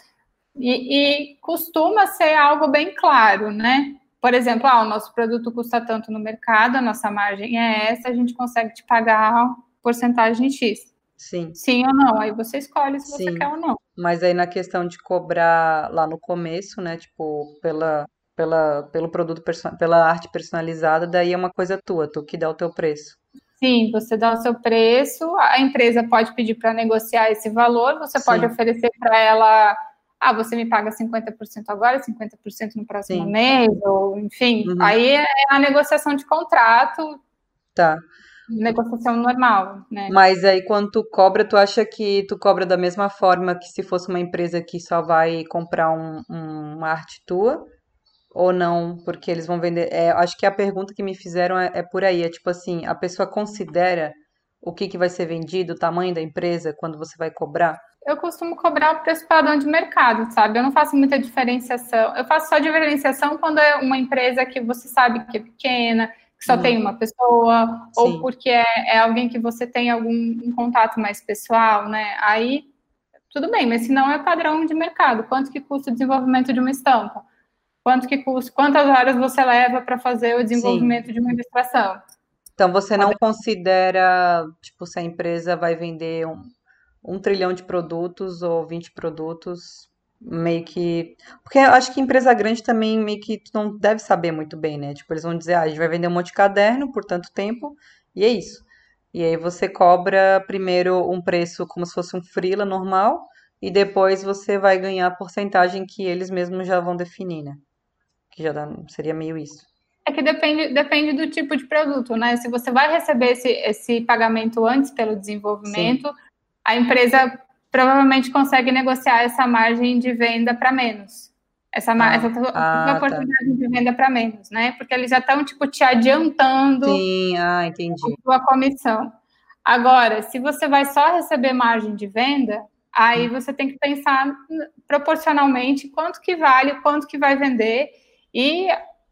e, e costuma ser algo bem claro, né? Por exemplo, ah, o nosso produto custa tanto no mercado, a nossa margem é essa, a gente consegue te pagar porcentagem X. Sim, Sim ou não? Aí você escolhe se você quer sim. ou não. Mas aí na questão de cobrar lá no começo, né, tipo, pela, pela, pelo produto, perso- pela arte personalizada, daí é uma coisa tua, tu que dá o teu preço. Sim, você dá o seu preço, a empresa pode pedir para negociar esse valor, você pode Sim, oferecer para ela, ah, você me paga cinquenta por cento agora, cinquenta por cento no próximo sim. mês, ou enfim, Uhum. aí é a negociação de contrato, Tá. negociação normal, né? Mas aí quando tu cobra, tu acha que tu cobra da mesma forma que se fosse uma empresa que só vai comprar um, um- uma arte tua? Ou não? Porque eles vão vender. É, acho que a pergunta que me fizeram é, é por aí. É tipo assim, a pessoa considera o que que vai ser vendido, o tamanho da empresa, quando você vai cobrar? Eu costumo cobrar o preço padrão de mercado, sabe? Eu não faço muita diferenciação. Eu faço só diferenciação quando é uma empresa que você sabe que é pequena, que só tem Uhum. uma pessoa, ou Sim, porque é, é alguém que você tem algum um contato mais pessoal, né? Aí tudo bem, mas se não é padrão de mercado, quanto que custa o desenvolvimento de uma estampa? Quanto que custa? Quantas horas você leva para fazer o sim. desenvolvimento de uma ilustração? Então você não Padrão. considera, tipo, se a empresa vai vender um, um trilhão de produtos ou vinte produtos, meio que. Porque eu acho que empresa grande também meio que tu não deve saber muito bem, né? Tipo, eles vão dizer, ah, a gente vai vender um monte de caderno por tanto tempo, e é isso. E aí você cobra primeiro um preço como se fosse um freela normal, e depois você vai ganhar a porcentagem que eles mesmos já vão definir, né? Que já dá, seria meio isso. É que depende, depende do tipo de produto, né? Se você vai receber esse, esse pagamento antes pelo Sim. desenvolvimento, a empresa provavelmente consegue negociar essa margem de venda para menos. Essa, essa, Ah, essa ah, tá. oportunidade de venda para menos, né? Porque eles já estão, tipo, te adiantando Sim, ah, entendi. a sua comissão. Agora, se você vai só receber margem de venda, aí você tem que pensar proporcionalmente quanto que vale, quanto que vai vender, e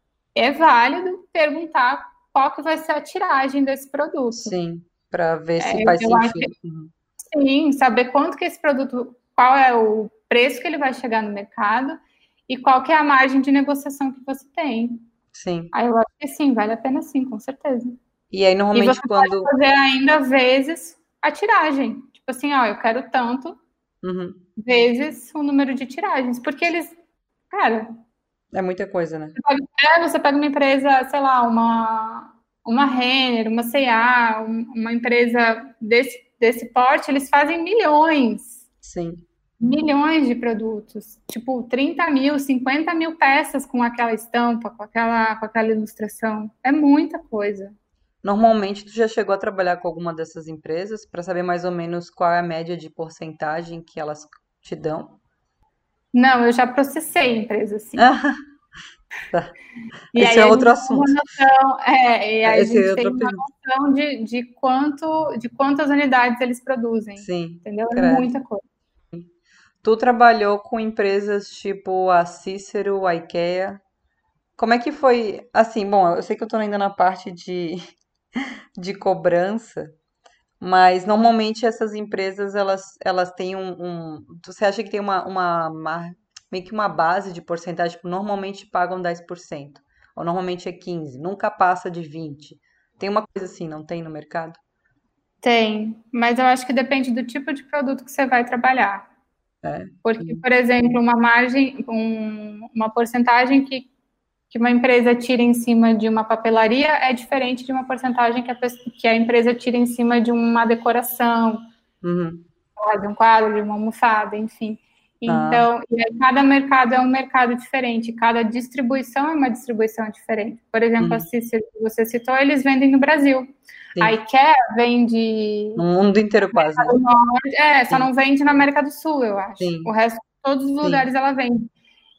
é válido perguntar qual que vai ser a tiragem desse produto. Sim, para ver É, se faz eu acho que sentido. Uhum. sim, saber quanto que esse produto, qual é o preço que ele vai chegar no mercado e qual que é a margem de negociação que você tem. Sim. Aí eu acho que sim, vale a pena sim, com certeza. E aí, E você normalmente, pode quando. fazer ainda vezes a tiragem. Tipo assim, ó, eu quero tanto Uhum. vezes o número de tiragens. Porque eles, cara, É muita coisa, né? você pega, é, você pega uma empresa, sei lá, uma, uma Renner, uma C e A, um- uma empresa desse, desse porte, eles fazem milhões, Sim, milhões de produtos. Tipo, trinta mil, cinquenta mil peças com aquela estampa, com aquela, com aquela ilustração. É muita coisa. normalmente, tu já chegou a trabalhar com alguma dessas empresas para saber mais ou menos qual é a média de porcentagem que elas te dão? Não, eu já processei empresa assim. Ah, tá. E Esse aí é a outro gente tem uma assunto. noção, é, e aí a Esse é gente tem outra uma pergunta. noção de, de quanto, de quantas unidades eles produzem, Sim, entendeu? É credo. muita coisa. Tu trabalhou com empresas tipo a Cícero, a IKEA. Como é que foi? Assim, bom, eu sei que eu tô ainda na parte de, de cobrança, mas normalmente essas empresas elas, elas têm um, um- Você acha que tem uma, uma, uma- meio que uma base de porcentagem? Tipo, normalmente pagam dez por cento, ou normalmente é quinze por cento, nunca passa de vinte por cento. Tem uma coisa assim, não tem no mercado? Tem, mas eu acho que depende do tipo de produto que você vai trabalhar. É. Porque, Hum. por exemplo, uma margem, um, uma porcentagem que, que uma empresa tira em cima de uma papelaria é diferente de uma porcentagem que a, pessoa- que a empresa tira em cima de uma decoração, Uhum. de um quadro, de uma almofada, enfim. Ah, Então, e aí cada mercado é um mercado diferente, cada distribuição é uma distribuição diferente. Por exemplo, a uhum. Cícero, que você citou, eles vendem no Brasil. A Sim. IKEA vende No mundo inteiro quase, né? no norte, é, só Sim, não vende na América do Sul, eu acho. O sim, resto, todos os sim. lugares ela vende.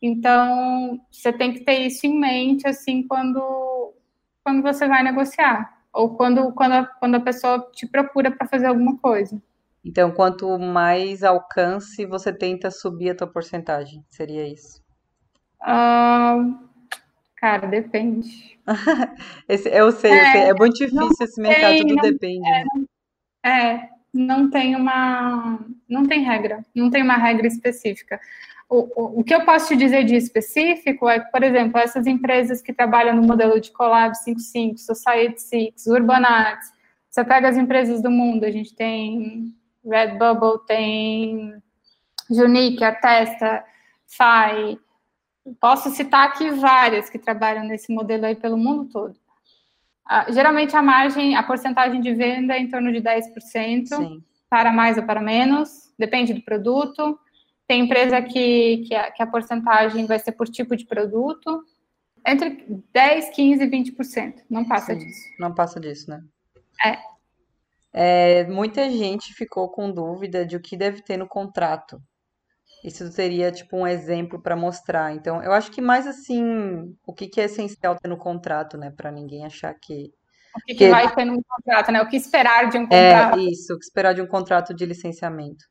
Então, você tem que ter isso em mente, assim, quando, quando você vai negociar. Ou quando, quando, a, quando a pessoa te procura para fazer alguma coisa. Então, quanto mais alcance, você tenta subir a tua porcentagem. Seria isso. Ah, cara, depende. Esse, eu sei, eu sei. É, É muito não difícil esse mercado, tem, tudo não, depende, né? é, não tem uma, não tem regra, não tem uma regra específica. O, o, o que eu posso te dizer de específico é que, por exemplo, essas empresas que trabalham no modelo de Collab cinco cinco, Society Six, Urban Arts, você pega as empresas do mundo, a gente tem Redbubble, tem Junique, Artesta, F A I, posso citar aqui várias que trabalham nesse modelo aí pelo mundo todo. Ah, geralmente a margem, a porcentagem de venda é em torno de dez por cento, Sim. para mais ou para menos, depende do produto. Tem empresa que, que, a, que a porcentagem vai ser por tipo de produto, entre dez, quinze e vinte por cento, não passa Sim, disso. não passa disso, né? É. É, muita gente ficou com dúvida de o que deve ter no contrato. Isso seria tipo um exemplo para mostrar. Então, eu acho que mais assim, o que que é essencial ter no contrato, né, para ninguém achar que O que, que que vai ter num contrato, né? O que esperar de um é contrato. isso, o que esperar de um contrato de licenciamento.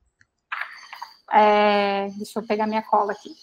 É, deixa eu pegar minha cola aqui.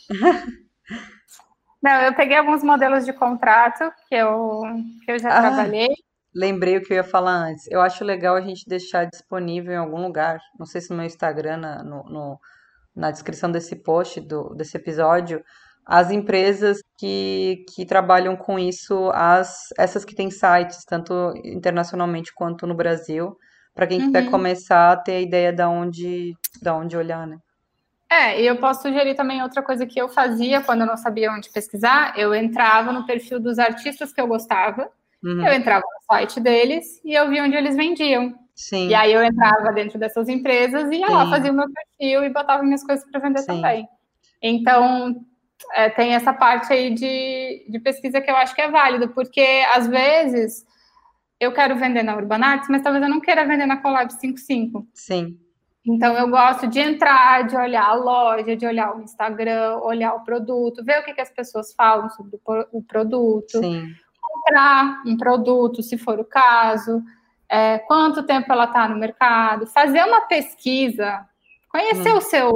Não, eu peguei alguns modelos de contrato que eu, que eu já Ah, trabalhei. lembrei o que eu ia falar antes. Eu acho legal a gente deixar disponível em algum lugar, não sei se no meu Instagram, na, no, no- na descrição desse post, do, desse episódio, as empresas que, que trabalham com isso, as, essas que têm sites, tanto internacionalmente quanto no Brasil, para quem quiser Uhum. começar a ter a ideia da onde, da onde olhar, né? É, e eu posso sugerir também outra coisa que eu fazia quando eu não sabia onde pesquisar. Eu entrava no perfil dos artistas que eu gostava, eu Uhum. entrava no site deles e eu via onde eles vendiam. E Sim, aí eu entrava dentro dessas empresas e ia lá, fazia sim, o meu perfil e botava minhas coisas para vender sim, também. Então, é, tem essa parte aí de, de pesquisa que eu acho que é válido, porque às vezes eu quero vender na Urban Arts, mas talvez eu não queira vender na Collab cinco cinco. sim, Então, eu gosto de entrar, de olhar a loja, de olhar o Instagram, olhar o produto, ver o que, que as pessoas falam sobre o produto, sim. comprar um produto, se for o caso, é, quanto tempo ela está no mercado, fazer uma pesquisa, conhecer o Hum. seu.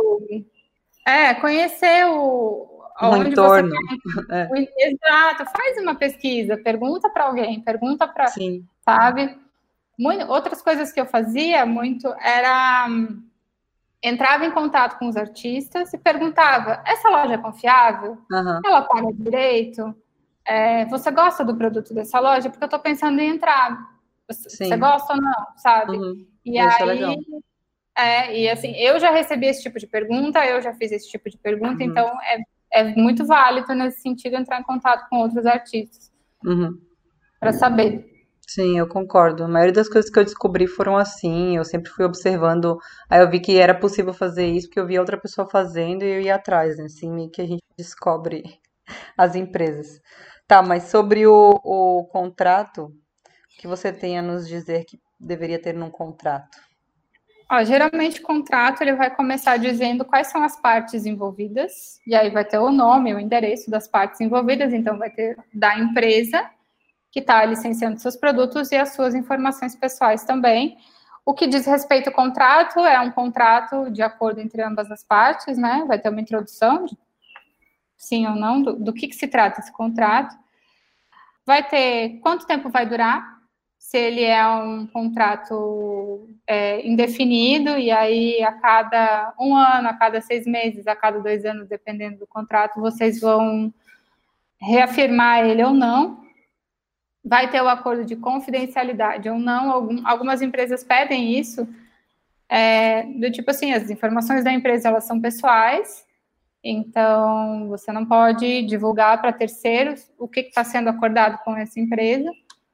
É, conhecer o, Um aonde você entorno. quer. É, Exato, faz uma pesquisa, pergunta para alguém, pergunta para. sim. Sabe? Muito, outras coisas que eu fazia muito era entrava em contato com os artistas e perguntava: essa loja é confiável? Aham, Ela paga direito? É, você gosta do produto dessa loja? Porque eu estou pensando em entrar. Você, você sim. gosta ou não? Sabe? Uhum. E Isso é aí, legal. é, e assim, eu já recebi esse tipo de pergunta, eu já fiz esse tipo de pergunta, Uhum. então é, é muito válido nesse sentido entrar em contato com outros artistas Uhum. para saber. Sim, eu concordo. A maioria das coisas que eu descobri foram assim. Eu sempre fui observando. Aí eu vi que era possível fazer isso, porque eu via outra pessoa fazendo e eu ia atrás, né? Assim, meio que a gente descobre as empresas. Tá, mas sobre o, o contrato, o que você tem a nos dizer que deveria ter num contrato? Ó, geralmente o contrato ele vai começar dizendo quais são as partes envolvidas, e aí vai ter o nome, o endereço das partes envolvidas, então vai ter da empresa que está licenciando seus produtos e as suas informações pessoais também. O que diz respeito ao contrato é um contrato de acordo entre ambas as partes, né? Vai ter uma introdução, de sim ou não, do, do que, que se trata esse contrato. Vai ter quanto tempo vai durar, se ele é um contrato é, indefinido, e aí a cada um ano, a cada seis meses, a cada dois anos, dependendo do contrato, vocês vão reafirmar ele ou não. Vai ter o acordo de confidencialidade ou não. Algum, algumas empresas pedem isso, é, do tipo assim, as informações da empresa elas são pessoais, então você não pode divulgar para terceiros o que está sendo acordado com essa empresa.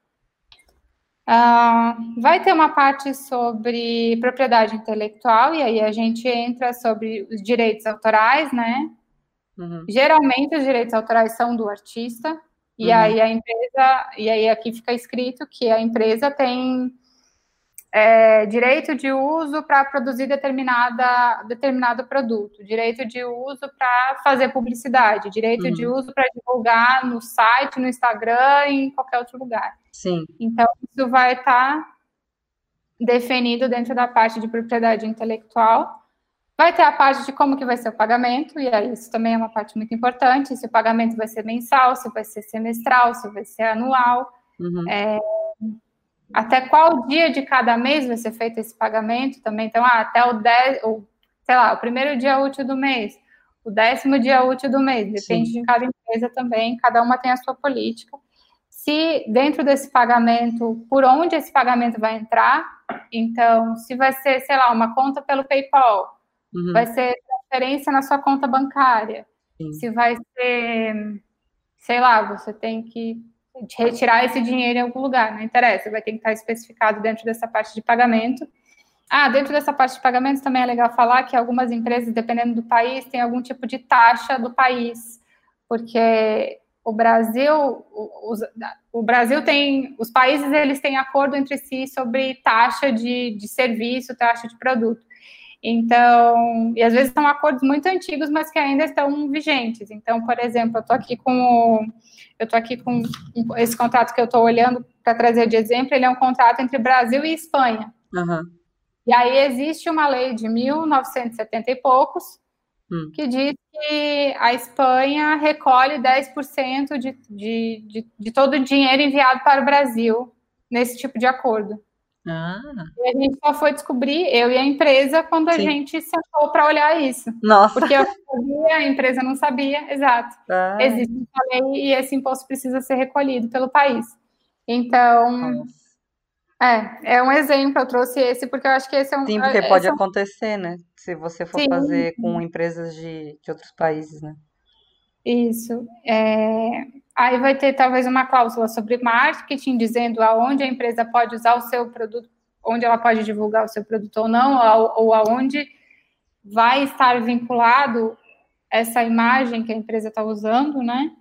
Uh, vai ter uma parte sobre propriedade intelectual, e aí a gente entra sobre os direitos autorais, né? Uhum. Geralmente os direitos autorais são do artista, e Uhum. aí a empresa, e aí aqui fica escrito que a empresa tem é, direito de uso para produzir determinada, determinado produto, direito de uso para fazer publicidade, direito Uhum. de uso para divulgar no site, no Instagram e em qualquer outro lugar. Sim. Então, isso vai estar definido dentro da parte de propriedade intelectual. Vai ter a parte de como que vai ser o pagamento, e aí isso também é uma parte muito importante, se o pagamento vai ser mensal, se vai ser semestral, se vai ser anual, Uhum. é, até qual dia de cada mês vai ser feito esse pagamento também. Então, ah, até o dez, ou, sei lá, o primeiro dia útil do mês, o décimo dia útil do mês, depende Sim. de cada empresa também, cada uma tem a sua política. Se dentro desse pagamento, por onde esse pagamento vai entrar, então, se vai ser, sei lá, uma conta pelo PayPal, Uhum. vai ser transferência na sua conta bancária, Sim. se vai ser, sei lá, você tem que retirar esse dinheiro em algum lugar, não interessa, vai ter que estar especificado dentro dessa parte de pagamento. Ah, dentro dessa parte de pagamento também é legal falar que algumas empresas, dependendo do país, tem algum tipo de taxa do país, porque o Brasil, o, o Brasil tem, os países eles têm acordo entre si sobre taxa de, de serviço, taxa de produto. Então, e às vezes são acordos muito antigos, mas que ainda estão vigentes. Então, por exemplo, eu estou aqui com eu estou aqui com esse contrato que eu estou olhando para trazer de exemplo, ele é um contrato entre Brasil e Espanha. Uhum. E aí existe uma lei de mil novecentos e setenta e poucos hum. que diz que a Espanha recolhe dez por cento de, de, de, de todo o dinheiro enviado para o Brasil nesse tipo de acordo. Ah. E a gente só foi descobrir, eu e a empresa, quando a Sim. gente sentou para olhar isso. Nossa. Porque eu não sabia, a empresa não sabia, exato. Ah. Existe uma lei e esse imposto precisa ser recolhido pelo país. Então, Nossa. é, é um exemplo, eu trouxe esse, porque eu acho que esse é um... Sim, porque pode é um... acontecer, né? Se você for Sim. fazer com empresas de, de outros países, né? Isso. É... Aí vai ter talvez uma cláusula sobre marketing, dizendo aonde a empresa pode usar o seu produto, onde ela pode divulgar o seu produto ou não, ou, ou aonde vai estar vinculado essa imagem que a empresa está usando, né?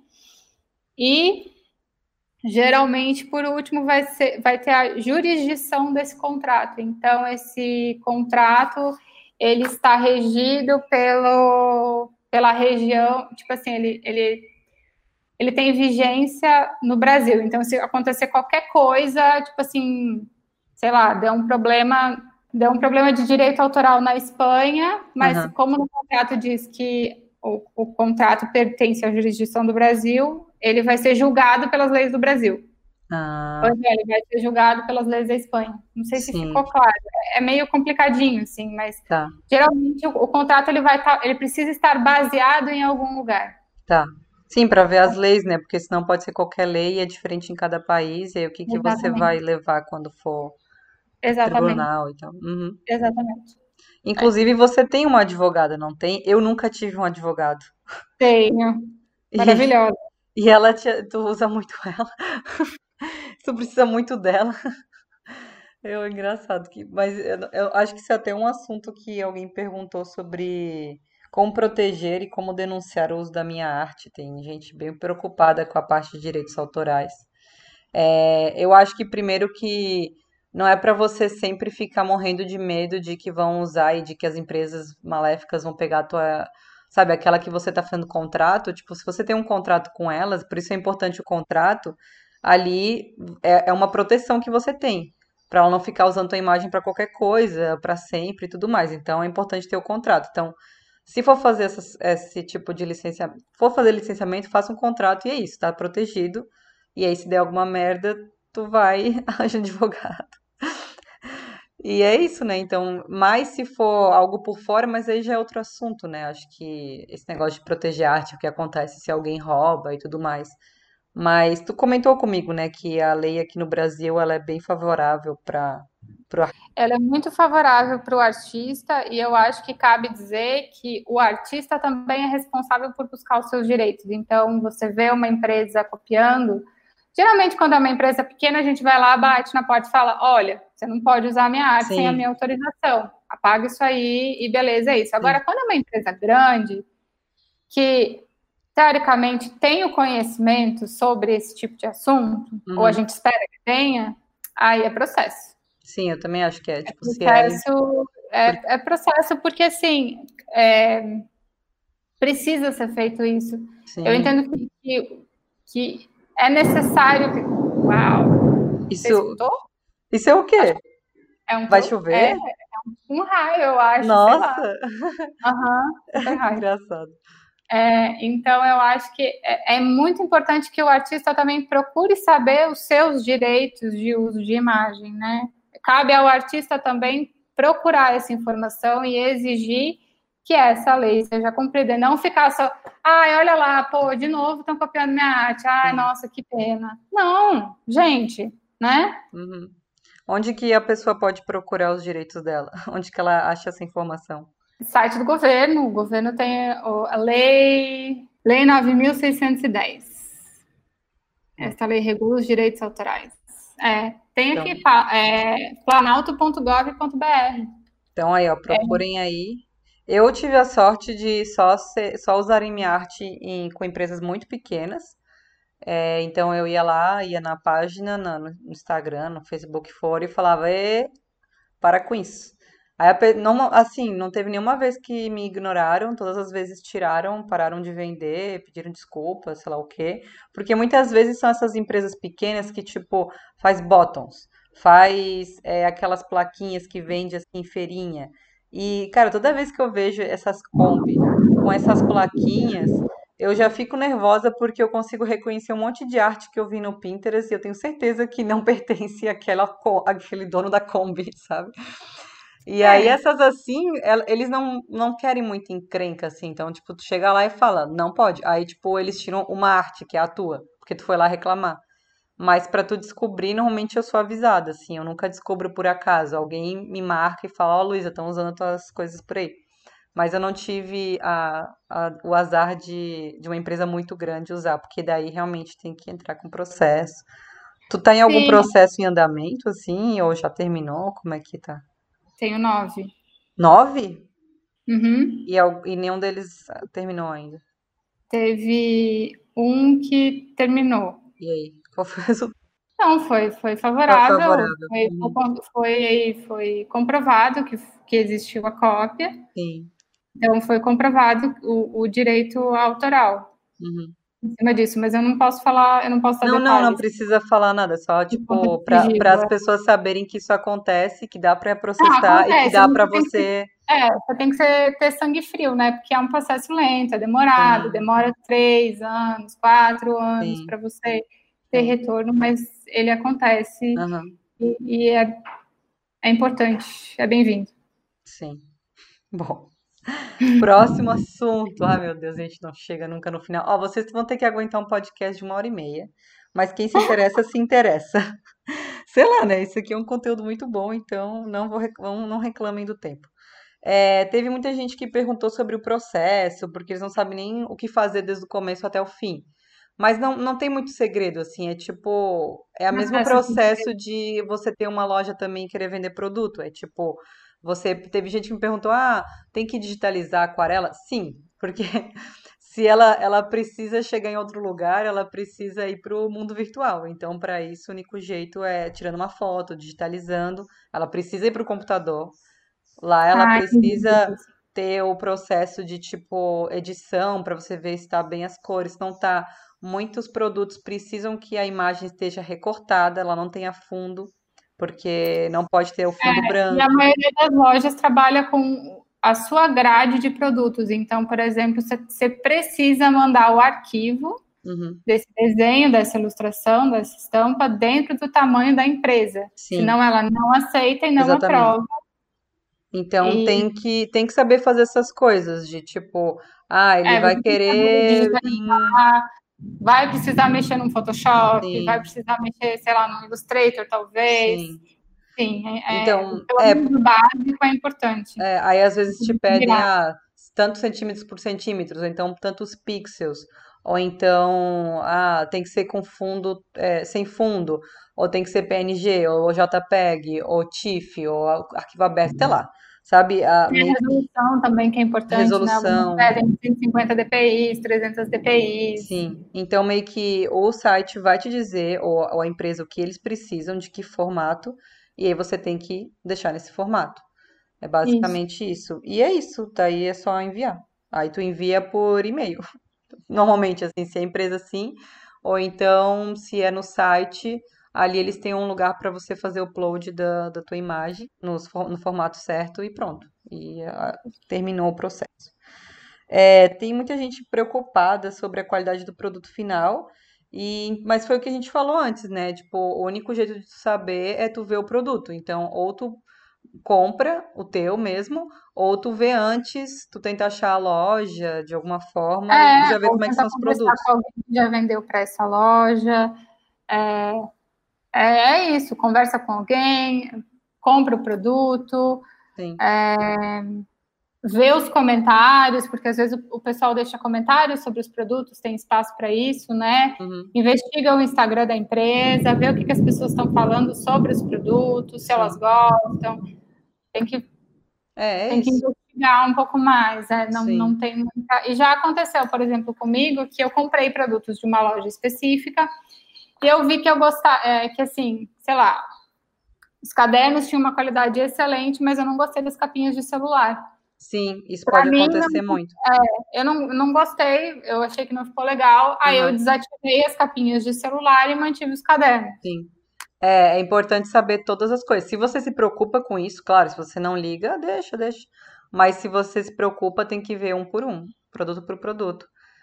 E, geralmente, por último, vai, ser, vai ter a jurisdição desse contrato. Então, esse contrato, ele está regido pelo, pela região, tipo assim, ele... ele ele tem vigência no Brasil. Então, se acontecer qualquer coisa, tipo assim, sei lá, deu um problema, deu um problema de direito autoral na Espanha, mas uhum. como no contrato diz que o, o contrato pertence à jurisdição do Brasil, ele vai ser julgado pelas leis do Brasil. Ah. Pois é, ele vai ser julgado pelas leis da Espanha. Não sei Sim. se ficou claro. É meio complicadinho, assim, mas tá. geralmente o, o contrato ele vai tá, ele precisa estar baseado em algum lugar. Tá. Sim, para ver as leis, né? Porque senão pode ser qualquer lei e é diferente em cada país. E aí o que, que você vai levar quando for Exatamente. tribunal e tal. Uhum. Exatamente. Inclusive, é. você tem uma advogada, não tem? Eu nunca tive um advogado. Tenho. Maravilhosa. E, e ela, te, tu usa muito ela. Tu precisa muito dela. É engraçado. Que, mas eu, eu acho que isso é até um assunto que alguém perguntou sobre... Como proteger e como denunciar o uso da minha arte. Tem gente bem preocupada com a parte de direitos autorais. É, eu acho que primeiro que não é para você sempre ficar morrendo de medo de que vão usar e de que as empresas maléficas vão pegar a tua... Sabe, aquela que você está fazendo contrato. Tipo, se você tem um contrato com elas, por isso é importante o contrato, ali é, é uma proteção que você tem. Para ela não ficar usando tua imagem para qualquer coisa, para sempre e tudo mais. Então, é importante ter o contrato. Então... Se for fazer essas, esse tipo de licenciamento, for fazer licenciamento, faça um contrato e é isso, tá protegido. E aí, se der alguma merda, tu vai a advogado. E é isso, né? Então, mais se for algo por fora, mas aí já é outro assunto, né? Acho que esse negócio de proteger a arte, o que acontece se alguém rouba e tudo mais. Mas tu comentou comigo, né, que a lei aqui no Brasil, ela é bem favorável para pro artista. Ela é muito favorável para o artista e eu acho que cabe dizer que o artista também é responsável por buscar os seus direitos. Então, você vê uma empresa copiando, geralmente quando é uma empresa pequena, a gente vai lá, bate na porta e fala, olha, você não pode usar a minha arte Sim. sem a minha autorização, apaga isso aí e beleza, é isso. Agora, Sim. quando é uma empresa grande, que teoricamente tem o conhecimento sobre esse tipo de assunto, uhum. ou a gente espera que tenha, aí é processo. Sim, eu também acho que é, É tipo, se é... processo, por- é, é processo porque, assim, é, precisa ser feito isso. Eu Sim, entendo que, que, que é necessário. Que... Uau! Você isso, escutou? isso é o Acho quê? que é um, Vai tro... chover? é um raio, eu acho, sei lá. Nossa, Aham, super raio. engraçado. É, então, eu acho que é, é muito importante que o artista também procure saber os seus direitos de uso de imagem, né? Cabe ao artista também procurar essa informação e exigir que essa lei seja cumprida, e não ficar só, ai, olha lá, pô, de novo estão copiando minha arte, ai, Sim. nossa, que pena. Não, gente, né? Uhum. Onde que a pessoa pode procurar os direitos dela? Onde que ela acha essa informação? Site do governo, o governo tem a lei, lei nove mil seiscentos e dez. Hum. Essa lei regula os direitos autorais. É, tem Então, aqui, é, planalto ponto gov ponto br. então aí, ó, É, procurem aí. Eu tive a sorte de só, ser, só usarem minha arte em, com empresas muito pequenas. É, então eu ia lá, ia na página, na- no Instagram, no Facebook fora e falava, e para com isso. Aí, a pe- não, assim, não teve nenhuma vez que me ignoraram, todas as vezes tiraram, pararam de vender, pediram desculpa, sei lá o quê. Porque muitas vezes são essas empresas pequenas que, tipo, faz bottoms, faz é, aquelas plaquinhas que vende assim em feirinha. E, cara, toda vez que eu vejo essas Kombi com essas plaquinhas, eu já fico nervosa porque eu consigo reconhecer um monte de arte que eu vi no Pinterest e eu tenho certeza que não pertence àquela, co- àquele dono da Kombi, sabe? E aí é, essas assim, el- eles não, não querem muito encrenca, assim. Então, tipo, tu chega lá e fala, não pode. Aí, tipo, eles tiram uma arte, que é a tua, porque tu foi lá reclamar. Mas pra tu descobrir, normalmente eu sou avisada, assim. Eu nunca descubro por acaso. Alguém me marca e fala, ó, Luísa, estão usando tuas coisas por aí. Mas eu não tive a, a- o azar de, de uma empresa muito grande usar, porque daí realmente tem que entrar com processo. Tu tá em algum sim, processo em andamento, assim, ou já terminou? Como é que tá? tenho nove. Nove? Uhum. E, al- e nenhum deles ah, terminou ainda. Teve um que terminou. E aí? Qual foi o resultado? Não, foi, foi Fa- favorável, Favorável. foi, Uhum. foi, foi comprovado que, que existiu a cópia, Sim. então foi comprovado o, o direito autoral Uhum. em cima disso, mas eu não posso falar, eu não posso dar Não, não, não detalhes precisa falar nada. Só, de conta tipo, de para para sigilo. as pessoas saberem que isso acontece, que dá para Não, processar e que acontece, dá você para tem que ser, você. é, você tem que ser, ter sangue frio, né? Porque é um processo lento, é demorado, Sim, demora três anos, quatro anos para sim, você ter sim. retorno, mas ele acontece Aham, e, e é, é importante, é bem-vindo. sim. Bom, próximo assunto. Ai, meu Deus, a gente não chega nunca no final. Ó, vocês vão ter que aguentar um podcast de uma hora e meia. Mas quem se interessa, se interessa. Sei lá, né? Isso aqui é um conteúdo muito bom, então não vou, rec- não não reclamem do tempo. É, teve muita gente que perguntou sobre o processo, porque eles não sabem nem o que fazer desde o começo até o fim. Mas não, não tem muito segredo, assim, é tipo, é o mesmo Processo processo de você ter uma loja também e querer vender produto. É tipo, você teve gente que me perguntou, ah, tem que digitalizar a aquarela? Sim, porque se ela, ela precisa chegar em outro lugar, ela precisa ir para o mundo virtual. Então, para isso, o único jeito é tirando uma foto, digitalizando. Ela precisa ir para o computador. Lá ela Ai, precisa ter o processo de tipo edição para você ver se está bem as cores, se não tá. Muitos produtos precisam que a imagem esteja recortada, ela não tenha fundo, porque não pode ter o fundo e a branco. maioria das lojas trabalha com a sua grade de produtos. Então, por exemplo, você, você precisa mandar o arquivo Uhum, desse desenho, dessa ilustração, dessa estampa, dentro do tamanho da empresa. sim, Senão ela não aceita e não exatamente. aprova. Então E tem que tem que saber fazer essas coisas de tipo, ah, ele é, vai você tem que saber querer em digitalizar, vai precisar mexer no Photoshop, vai sim, precisar mexer, sei lá, no Illustrator, talvez. sim. Sim, é, é, Então, pelo é, menos o básico é importante. É, aí às vezes te pedem Virar. ah, tantos centímetros por centímetros, ou então tantos pixels, ou então ah, tem que ser com fundo é, sem fundo, ou tem que ser P N G, ou JPEG, ou TIFF, ou arquivo aberto, sei lá, sabe? Ah, Tem a meio que resolução também, que é importante, né? Algumas resolução, pedem cento e cinquenta dpi, trezentos dpi. sim. Então meio que o site vai te dizer, ou, ou a empresa, o que eles precisam, de que formato, e aí você tem que deixar nesse formato. É Isso. basicamente isso. E é isso, daí é só enviar. Aí tu envia por e-mail. Normalmente, assim, se é empresa sim, ou então se é no site, ali eles têm um lugar para você fazer o upload da, da tua imagem nos for- no formato certo e pronto. E ah, terminou o processo. É, tem muita gente preocupada sobre a qualidade do produto final, e, mas foi o que a gente falou antes, né? Tipo, o único jeito de tu saber é tu ver o produto. Então, ou tu compra o teu mesmo, ou tu vê antes, tu tenta achar a loja de alguma forma e tu É, já vê ou como é que são tentar os conversar produtos. com alguém que já vendeu para essa loja. É, é isso, conversa com alguém, compra o produto, Sim. vê os comentários, porque às vezes o, o pessoal deixa comentários sobre os produtos, tem espaço para isso, né? Uhum. Investiga o Instagram da empresa, vê o que, que as pessoas estão falando sobre os produtos, se elas Sim. gostam, tem que, É, é tem que isso. investigar um pouco mais, é, não, não Sim. tem muita... E já aconteceu, por exemplo, comigo, que eu comprei produtos de uma loja específica e eu vi que eu gostava, é, que assim, sei lá, os cadernos tinham uma qualidade excelente, mas eu não gostei das capinhas de celular. Sim, isso Para pode mim, não, acontecer muito. eu não, não gostei, eu achei que não ficou legal. Aí eu Aham. desativei as capinhas de celular e mantive os cadernos. Sim. É, é importante saber todas as coisas. Se você se preocupa com isso, claro, se você não liga, deixa, deixa. Mas se você se preocupa, tem que ver um por um, produto por produto.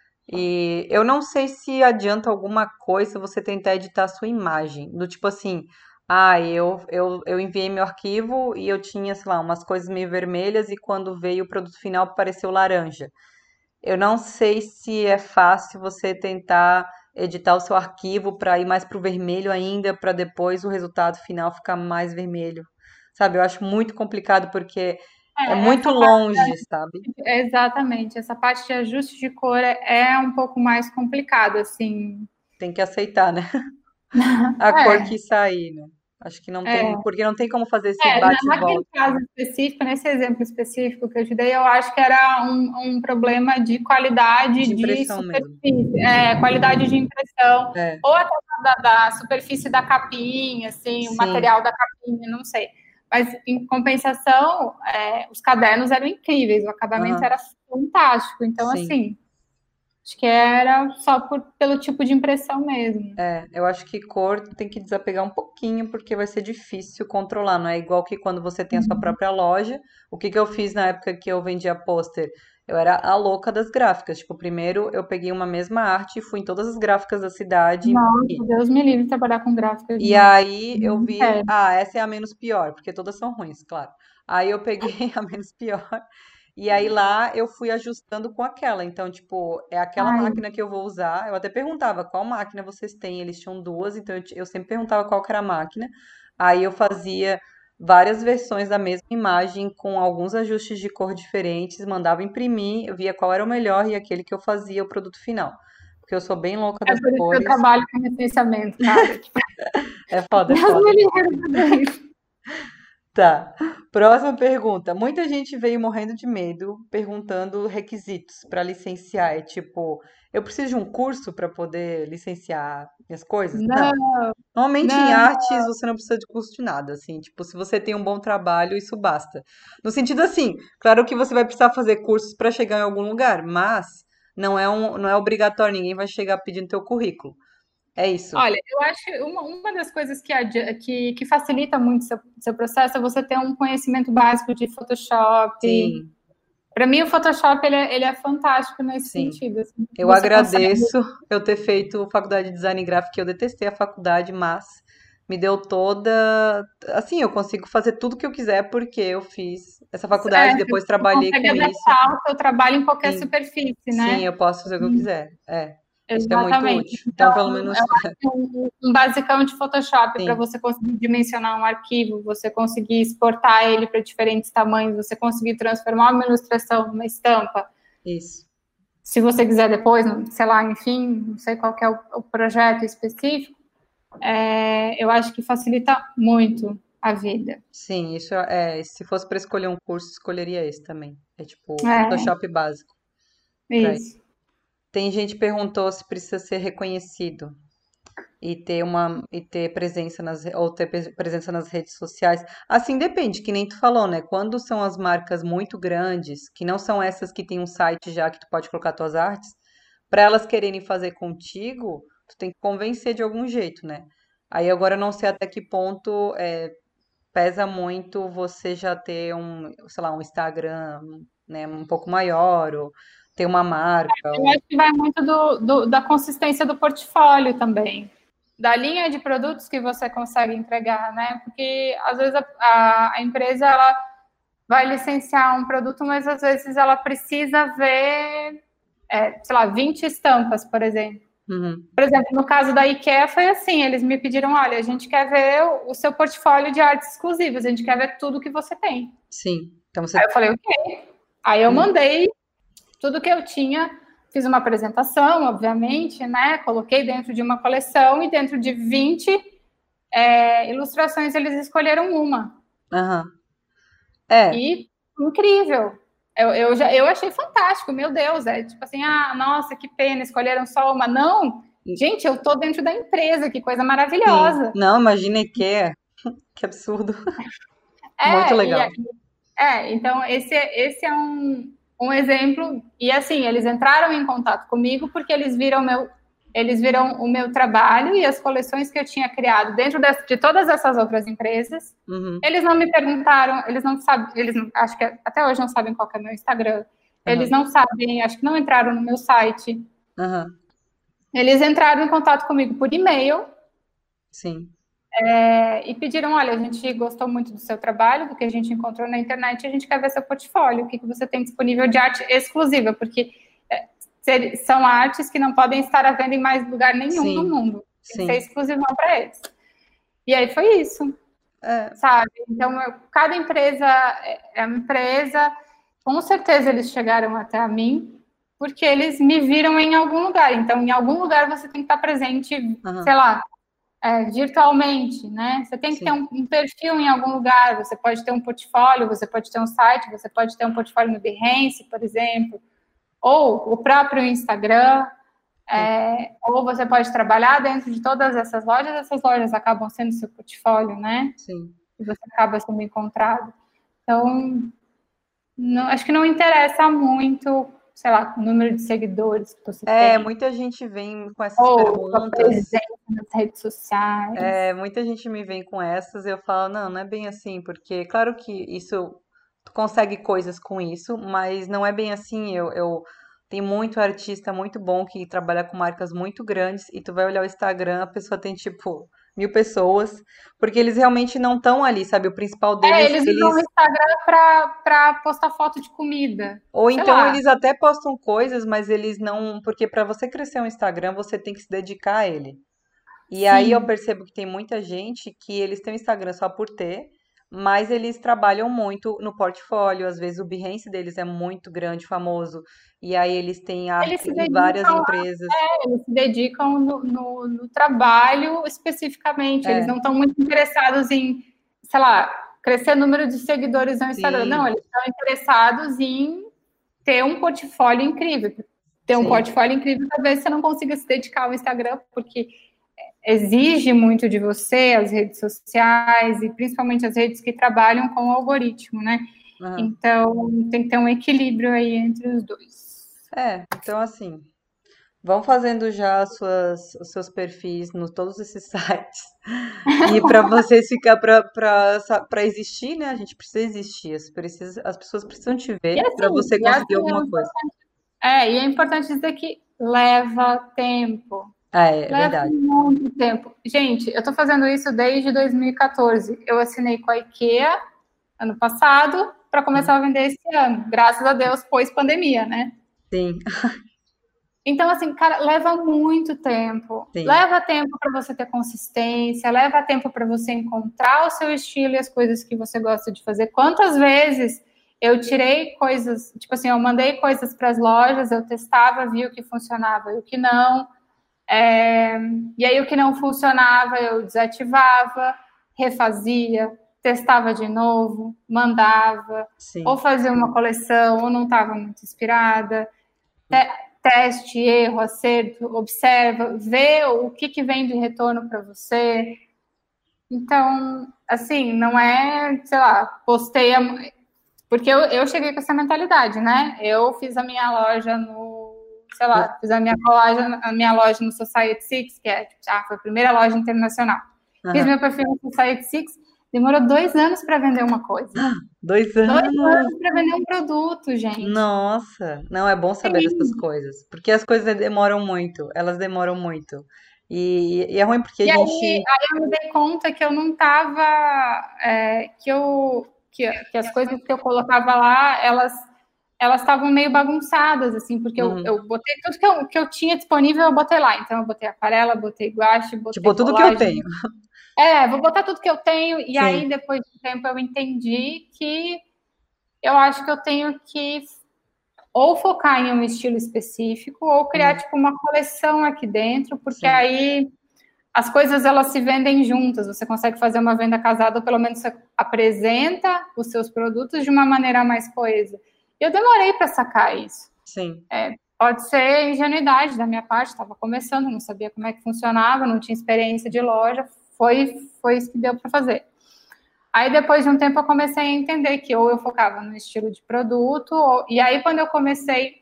E eu não sei se adianta alguma coisa você tentar editar a sua imagem. Do tipo assim, ah, eu, eu, eu enviei meu arquivo e eu tinha, sei lá, umas coisas meio vermelhas e quando veio o produto final apareceu laranja. Eu não sei se é fácil você tentar editar o seu arquivo para ir mais pro vermelho ainda, para depois o resultado final ficar mais vermelho. Sabe? Eu acho muito complicado porque é É, muito essa parte, longe, sabe? exatamente, essa parte de ajuste de cor é, é um pouco mais complicado, assim. Tem que aceitar, né? A cor É, que sair, né? Acho que não tem, é. porque não tem como fazer esse É, na- bate e naquele volta caso específico, nesse exemplo específico que eu te dei, eu acho que era um, um problema de qualidade de de impressão mesmo. superfície, é, qualidade de impressão, É, ou até da, da superfície da capinha, assim, o sim, material da capinha, não sei. Mas, em compensação, é, os cadernos eram incríveis, o acabamento aham, era fantástico. Então, sim. assim, acho que era só por, pelo tipo de impressão mesmo. É, eu acho que cor tem que desapegar um pouquinho, porque vai ser difícil controlar. Não é igual que quando você tem a sua própria loja. O que que eu fiz na época que eu vendia pôster? Eu era a louca das gráficas. Tipo, primeiro eu peguei uma mesma arte e fui em todas as gráficas da cidade e imprimi. Nossa, Deus me livre de trabalhar com gráficas de E novo. aí eu Não vi, quero. ah, essa é a menos pior, porque todas são ruins, claro. Aí eu peguei a menos pior e aí lá eu fui ajustando com aquela. Então, tipo, é aquela Ai, máquina que eu vou usar. Eu até perguntava qual máquina vocês têm. Eles tinham duas, então eu, ti- eu sempre perguntava qual que era a máquina. Aí eu fazia várias versões da mesma imagem com alguns ajustes de cor diferentes, mandava imprimir, eu via qual era o melhor e aquele que eu fazia o produto final. Porque eu sou bem louca é das por isso que eu cores. trabalho com licenciamento, cara. Tipo, É foda, é Deus me foda. livre de fazer isso. Tá. Próxima pergunta. Muita gente veio morrendo de medo perguntando requisitos para licenciar. É tipo, eu preciso de um curso para poder licenciar minhas coisas? Não. Não, Normalmente em não. artes você não precisa de curso de nada, assim, tipo, se você tem um bom trabalho, isso basta. No sentido assim, claro que você vai precisar fazer cursos para chegar em algum lugar, mas não é um, não é obrigatório, ninguém vai chegar pedindo teu currículo. É isso. Olha, eu acho que uma, uma das coisas que, que, que facilita muito seu, seu processo é você ter um conhecimento básico de Photoshop. Sim, Para mim, o Photoshop ele é, ele é fantástico nesse sim. sentido. Assim, Eu você consegue. agradeço eu ter feito faculdade de design gráfico, que eu detestei a faculdade, mas me deu toda. Assim, eu consigo fazer tudo que eu quiser porque eu fiz essa É, faculdade, depois você trabalhei consegue com isso. adaptar o seu trabalho em qualquer Sim, superfície, sim, né? eu posso fazer o que eu quiser. É, isso é muito Exatamente. útil. Então, pelo Então, menos, eu acho que um, um basicão de Photoshop para sim, você conseguir dimensionar um arquivo, você conseguir exportar ele para diferentes tamanhos, você conseguir transformar uma ilustração numa estampa. isso. Se você quiser depois, sei lá, enfim, não sei qual que é o, o projeto específico, é, eu acho que facilita muito a vida. Sim, isso é. Se fosse para escolher um curso, escolheria esse também. É tipo É, Photoshop básico. Pra... isso. Tem gente que perguntou se precisa ser reconhecido. e ter uma e ter presença nas ou ter pre- presença nas redes sociais. Assim depende, que nem tu falou, né? Quando são as marcas muito grandes, que não são essas que tem um site já que tu pode colocar tuas artes, para elas quererem fazer contigo, tu tem que convencer de algum jeito, né? Aí agora eu não sei até que ponto é, pesa muito você já ter um, sei lá, um Instagram, né, um pouco maior, ou ter uma marca, Eu ou... acho que vai muito do, do, da consistência do portfólio também, da linha de produtos que você consegue entregar, né? Porque às vezes a, a, a empresa ela vai licenciar um produto, mas às vezes ela precisa ver, é, sei lá, vinte estampas, por exemplo. Uhum, Por exemplo, no caso da IKEA foi assim, eles me pediram, olha, a gente quer ver o, o seu portfólio de artes exclusivas, a gente quer ver tudo que você tem. sim. Então você... Aí eu falei, ok. Aí eu Uhum, mandei tudo que eu tinha, fiz uma apresentação, obviamente, né? Coloquei dentro de uma coleção e dentro de vinte é, ilustrações eles escolheram uma. aham. É, E incrível. Eu, eu, já, eu achei fantástico, meu Deus. É tipo assim, ah, nossa, que pena, escolheram só uma. Não, gente, eu tô dentro da empresa, que coisa sim. maravilhosa. Não, imagina IKEA. Que absurdo. Muito É, e, legal. é então esse, esse é um, um exemplo. E assim, eles entraram em contato comigo porque eles viram meu, eles viram o meu trabalho e as coleções que eu tinha criado dentro de, de todas essas outras empresas. Uhum, Eles não me perguntaram, eles não sabem, eles não, acho que até hoje não sabem qual que é o meu Instagram. Eles aham, não sabem, acho que não entraram no meu site. aham, Eles entraram em contato comigo por e-mail sim. é, e pediram: olha, a gente gostou muito do seu trabalho, do que a gente encontrou na internet, a gente quer ver seu portfólio, o que, que você tem disponível de arte exclusiva, porque é, são artes que não podem estar à venda em mais lugar nenhum no Sim, mundo. Tem que ser sim. exclusivão para eles. E aí foi isso, É, sabe? Então, eu, cada empresa é, é uma empresa, com certeza eles chegaram até a mim, porque eles me viram em algum lugar. Então, em algum lugar você tem que estar presente, sei aham, lá, é, virtualmente, né? Você tem que ter sim. um, um perfil em algum lugar. Você pode ter um portfólio, você pode ter um site, você pode ter um portfólio no Behance, por exemplo, ou o próprio Instagram. Sim, É, ou você pode trabalhar dentro de todas essas lojas, essas lojas acabam sendo seu portfólio, né? sim. E você acaba sendo encontrado. Então, não, acho que não interessa muito, sei lá, o número de seguidores que você É, tem, muita gente vem com essas ou sua perguntas. presença nas redes sociais. É, muita gente me vem com essas e eu falo, não, não é bem assim, porque claro que isso, tu consegue coisas com isso, mas não é bem assim. Eu, eu tem muito artista muito bom que trabalha com marcas muito grandes e tu vai olhar o Instagram, a pessoa tem tipo mil pessoas, porque eles realmente não estão ali, sabe? O principal É, deles, eles usam o eles Instagram para postar foto de comida. ou Sei então lá. eles até postam coisas, mas eles não, porque para você crescer um Instagram, você tem que se dedicar a ele. E aí eu Sim. percebo que tem muita gente que eles têm o Instagram só por ter, mas eles trabalham muito no portfólio. Às vezes o Behance deles é muito grande, famoso, e aí eles têm Eles arte se em várias dedicam, empresas. eles se dedicam no, no, no trabalho especificamente. Eles É, não estão muito interessados em, sei lá, crescer o número de seguidores no Instagram. Não, sim, eles estão interessados em ter um portfólio incrível. Ter um sim, portfólio incrível, talvez você não consiga se dedicar ao Instagram, porque exige muito de você as redes sociais e principalmente as redes que trabalham com o algoritmo, né? aham. Então tem que ter um equilíbrio aí entre os dois. É, então assim, vão fazendo já as suas, os seus perfis nos todos esses sites. E para vocês ficar para para existir, né? A gente precisa existir. As, precisa, as pessoas precisam te E ver para assim, você e conseguir assim alguma coisa. é, e é importante dizer que leva tempo. Ah, é, é Leva verdade. muito tempo. Gente, eu estou fazendo isso desde dois mil e quatorze. Eu assinei com a IKEA ano passado para começar a vender esse ano. Graças a Deus, pós pandemia, né? Sim, Então, assim, cara, leva muito tempo. sim. Leva tempo para você ter consistência, leva tempo para você encontrar o seu estilo e as coisas que você gosta de fazer. Quantas vezes eu tirei coisas, tipo assim, eu mandei coisas para as lojas, eu testava, via o que funcionava e o que não. É, e aí o que não funcionava, eu desativava, refazia, testava de novo, mandava, ou Sim. fazia uma coleção, ou não estava muito inspirada. teste, erro, acerto, observa, vê o que, que vem de retorno para você. Então, assim, não é, sei lá, postei a... Porque eu, eu cheguei com essa mentalidade, né? Eu fiz a minha loja no, sei lá, fiz a minha loja, a minha loja no Society Six, que é, tipo, ah, foi a primeira loja internacional. Uhum. Fiz meu perfil no Society Six, demorou dois anos para vender uma coisa. Dois anos? Dois anos para vender um produto, gente. Nossa, não, é bom saber Sim. dessas coisas, porque as coisas demoram muito, elas demoram muito. E, e é ruim porque e a aí, gente... aí eu me dei conta que eu não tava... É, que, eu, que, que as coisas que eu colocava lá, elas elas estavam meio bagunçadas, assim, porque uhum. eu, eu botei tudo que eu, que eu tinha disponível, eu botei lá. Então, eu botei aquarela, botei guache, botei Tipo, tudo colagem. Que eu tenho. É, vou botar tudo que eu tenho. E Sim. aí, depois de um tempo, eu entendi que eu acho que eu tenho que ou focar em um estilo específico ou criar, uhum. tipo, uma coleção aqui dentro, porque Sim. aí as coisas, elas se vendem juntas. Você consegue fazer uma venda casada, ou pelo menos você apresenta os seus produtos de uma maneira mais coesa. Eu demorei para sacar isso. Sim. É, pode ser ingenuidade da minha parte, estava começando, não sabia como é que funcionava, não tinha experiência de loja, foi, foi isso que deu para fazer. Aí, depois de um tempo, eu comecei a entender que ou eu focava no estilo de produto, ou, e aí, quando eu comecei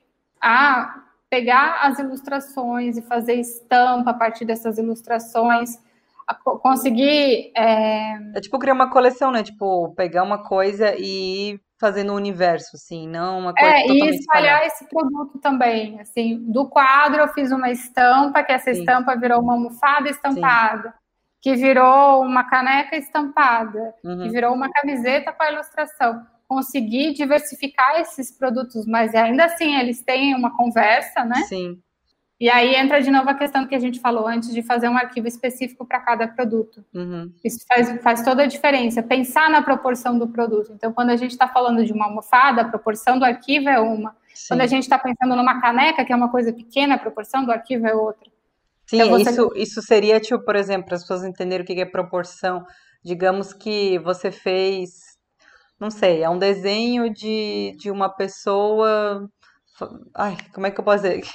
a pegar as ilustrações e fazer estampa a partir dessas ilustrações, a conseguir... É... é tipo criar uma coleção, né? Tipo, pegar uma coisa e ir fazendo o universo, assim, não uma coisa é, totalmente e espalhar espalhada. Esse produto também, assim, do quadro eu fiz uma estampa, que essa Sim. estampa virou uma almofada estampada, Sim. que virou uma caneca estampada, uhum. que virou uma camiseta com a ilustração. Consegui diversificar esses produtos, mas ainda assim eles têm uma conversa, né? Sim. E aí entra de novo a questão que a gente falou antes de fazer um arquivo específico para cada produto. Uhum. Isso faz, faz toda a diferença, pensar na proporção do produto. Então, quando a gente está falando de uma almofada, a proporção do arquivo é uma. Sim. Quando a gente está pensando numa caneca, que é uma coisa pequena, a proporção do arquivo é outra. Sim, então, você... isso, isso seria, tipo, por exemplo, para as pessoas entenderem o que é proporção. Digamos que você fez, não sei, é um desenho de, de uma pessoa... Ai, como é que eu posso dizer?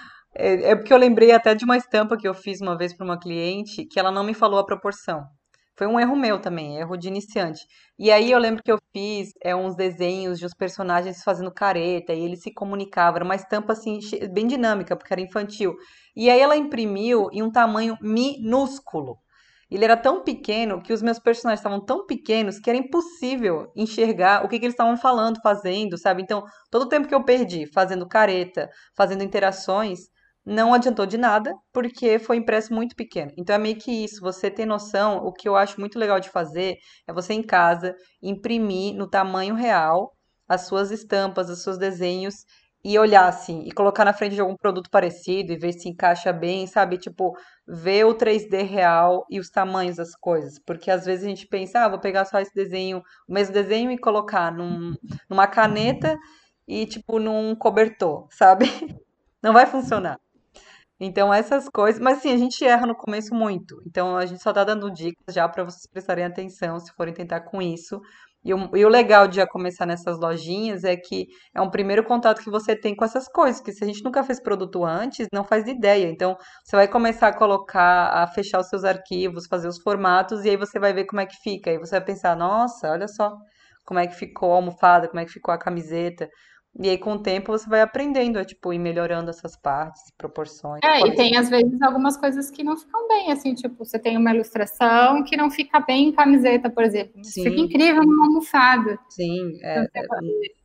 É, é porque eu lembrei até de uma estampa que eu fiz uma vez para uma cliente que ela não me falou a proporção. Foi um erro meu também, erro de iniciante. E aí eu lembro que eu fiz é, uns desenhos de uns personagens fazendo careta e eles se comunicavam. Era uma estampa assim, bem dinâmica, porque era infantil. E aí ela imprimiu em um tamanho minúsculo. Ele era tão pequeno que os meus personagens estavam tão pequenos que era impossível enxergar o que, que eles estavam falando, fazendo, sabe? Então, todo o tempo que eu perdi fazendo careta, fazendo interações, não adiantou de nada, porque foi impresso muito pequeno. Então é meio que isso, você ter noção, o que eu acho muito legal de fazer é você em casa imprimir no tamanho real as suas estampas, os seus desenhos e olhar assim, e colocar na frente de algum produto parecido e ver se encaixa bem, sabe? Tipo, ver o três D real e os tamanhos das coisas, porque às vezes a gente pensa, ah, vou pegar só esse desenho, o mesmo desenho e colocar num, numa caneta e tipo num cobertor, sabe? Não vai funcionar. Então, essas coisas. Mas, sim, a gente erra no começo muito. Então, a gente só tá dando dicas já para vocês prestarem atenção se forem tentar com isso. E o, e o legal de já começar nessas lojinhas é que é um primeiro contato que você tem com essas coisas. Que se a gente nunca fez produto antes, não faz ideia. Então, você vai começar a colocar, a fechar os seus arquivos, fazer os formatos, e aí você vai ver como é que fica. Aí você vai pensar, nossa, olha só como é que ficou a almofada, como é que ficou a camiseta. E aí, com o tempo, você vai aprendendo a, tipo, ir melhorando essas partes, proporções. É, e tem, às vezes, algumas coisas que não ficam bem, assim, tipo, você tem uma ilustração que não fica bem em camiseta, por exemplo. Mas Sim. fica incrível numa almofada. Sim, é... Então,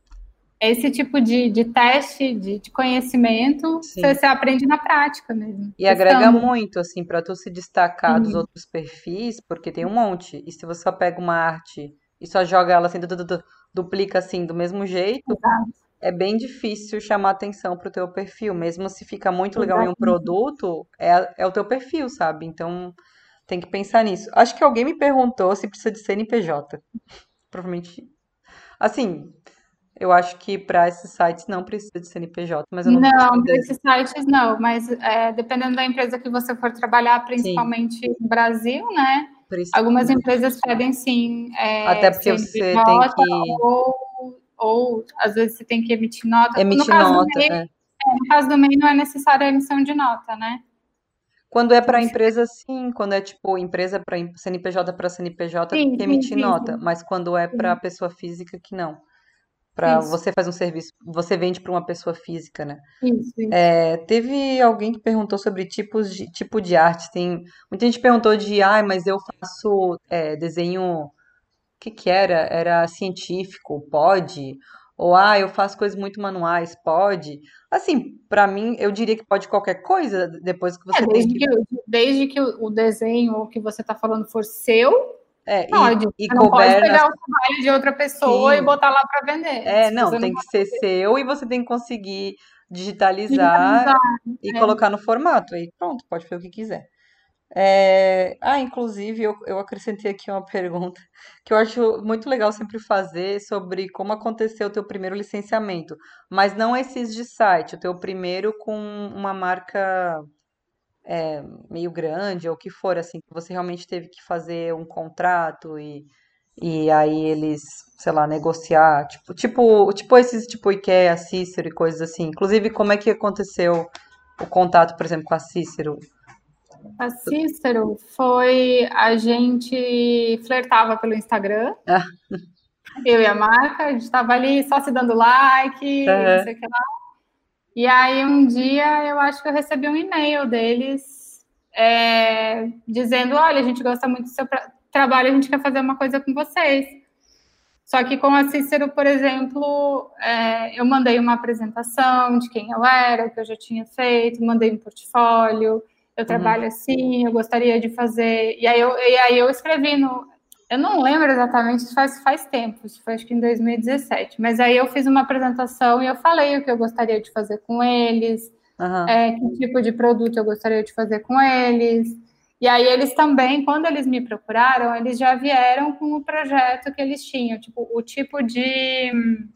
esse tipo de, de teste, de, de conhecimento, você, você aprende na prática mesmo. E agrega muito, assim, para tu se destacar uhum. dos outros perfis, porque tem um monte. E se você só pega uma arte e só joga ela assim, du, du, du, duplica assim, do mesmo jeito... Exato. É bem difícil chamar atenção para o teu perfil, mesmo se fica muito legal Exatamente. Em um produto, é, é o teu perfil, sabe? Então, tem que pensar nisso. Acho que alguém me perguntou se precisa de C N P J. Provavelmente, assim, eu acho que para esses sites não precisa de C N P J, mas eu não Não, para esses sites não, mas é, dependendo da empresa que você for trabalhar, principalmente sim. no Brasil, né? Algumas empresas pedem sim. É, Até porque C N P J, você tem que... Ou, ou, às vezes, você tem que emitir nota. Emitir no caso nota, do MEI, é. É, no caso do M E I não é necessária a emissão de nota, né? Quando é Então, para empresa, sim. Quando é tipo empresa para C N P J para C N P J, tem sim, que sim, emitir sim, nota. sim, Mas quando é para sim, pessoa física, que não. Para isso, você faz um serviço, você vende para uma pessoa física, né? isso, isso. É, teve alguém que perguntou sobre tipos de tipo de arte. Tem muita gente perguntou de, ah, mas eu faço é, desenho, o que que era? Era científico, pode? Ou ah, eu faço coisas muito manuais, pode? Assim, para mim, eu diria que pode qualquer coisa, depois que É, você tem desde que que, desde que o o desenho que você está falando for seu, é, e, pode. e Você não pode couber nas pegar o trabalho de outra pessoa e sim, botar lá para vender. é, Se não, você não tem que ser seu e você tem que conseguir digitalizar digitalizar, e é, colocar no formato. Aí pronto, pode fazer o que quiser. É, ah, inclusive, eu, eu acrescentei aqui uma pergunta que eu acho muito legal sempre fazer sobre como aconteceu o teu primeiro licenciamento, mas não esses de site, o teu primeiro com uma marca meio grande ou o que for, assim, que você realmente teve que fazer um contrato e, e aí eles, sei lá, negociar, tipo, tipo, tipo esses tipo IKEA, Cícero e coisas assim. Inclusive, como é que aconteceu o contato, por exemplo, com a Cícero? a Cícero foi a gente flertava pelo Instagram, Ah, eu e a marca, a gente estava ali só se dando like, não aham. sei o que lá. E aí um dia eu acho que eu recebi um e-mail deles é, dizendo, olha, a gente gosta muito do seu trabalho, a gente quer fazer uma coisa com vocês. Só que com a Cícero, por exemplo, é, eu mandei uma apresentação de quem eu era, o que eu já tinha feito, mandei um portfólio, eu Uhum. trabalho assim, eu gostaria de fazer. E aí eu, e aí eu escrevi no. Eu não lembro exatamente, isso faz, faz tempo, isso foi acho que em dois mil e dezessete, mas aí eu fiz uma apresentação e eu falei o que eu gostaria de fazer com eles, Aham. é, que tipo de produto eu gostaria de fazer com eles. E aí eles também, quando eles me procuraram, eles já vieram com o projeto que eles tinham, tipo, o tipo de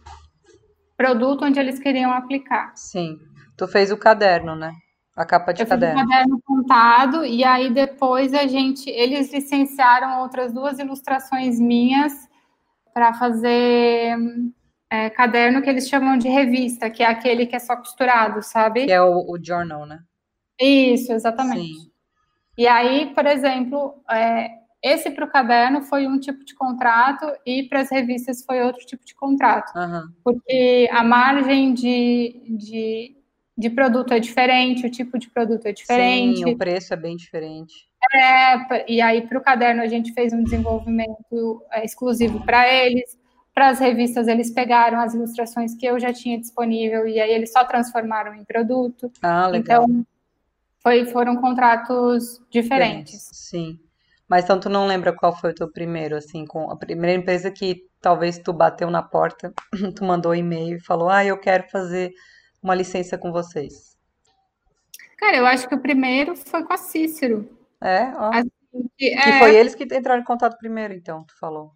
produto onde eles queriam aplicar. Sim. Tu fez o caderno, né? A capa de Eu fiz um caderno. caderno contado e aí depois a gente, eles licenciaram outras duas ilustrações minhas para fazer é, caderno que eles chamam de revista, que é aquele que é só costurado, Que sabe? é o, o journal, né? Isso, exatamente. Sim. E aí, por exemplo, é, esse para o caderno foi um tipo de contrato e para as revistas foi outro tipo de contrato, Aham. porque a margem de, de, de produto é diferente, o tipo de produto é Sim, o diferente. preço é bem diferente. É, e aí, para o caderno, a gente fez um desenvolvimento é, exclusivo para eles. Para as revistas, eles pegaram as ilustrações que eu já tinha disponível e aí eles só transformaram em produto. Ah, legal. Então, foi, foram contratos Diferentes. diferentes. Sim. Mas então tu não lembra qual foi o teu primeiro, assim, com a primeira empresa que talvez tu bateu na porta, tu mandou um e-mail e falou, ah, eu quero fazer uma licença com vocês. Cara, eu acho que o primeiro foi com a Cícero. É, ó. Assim, que- Que foi é, eles que entraram em contato primeiro, então, tu falou.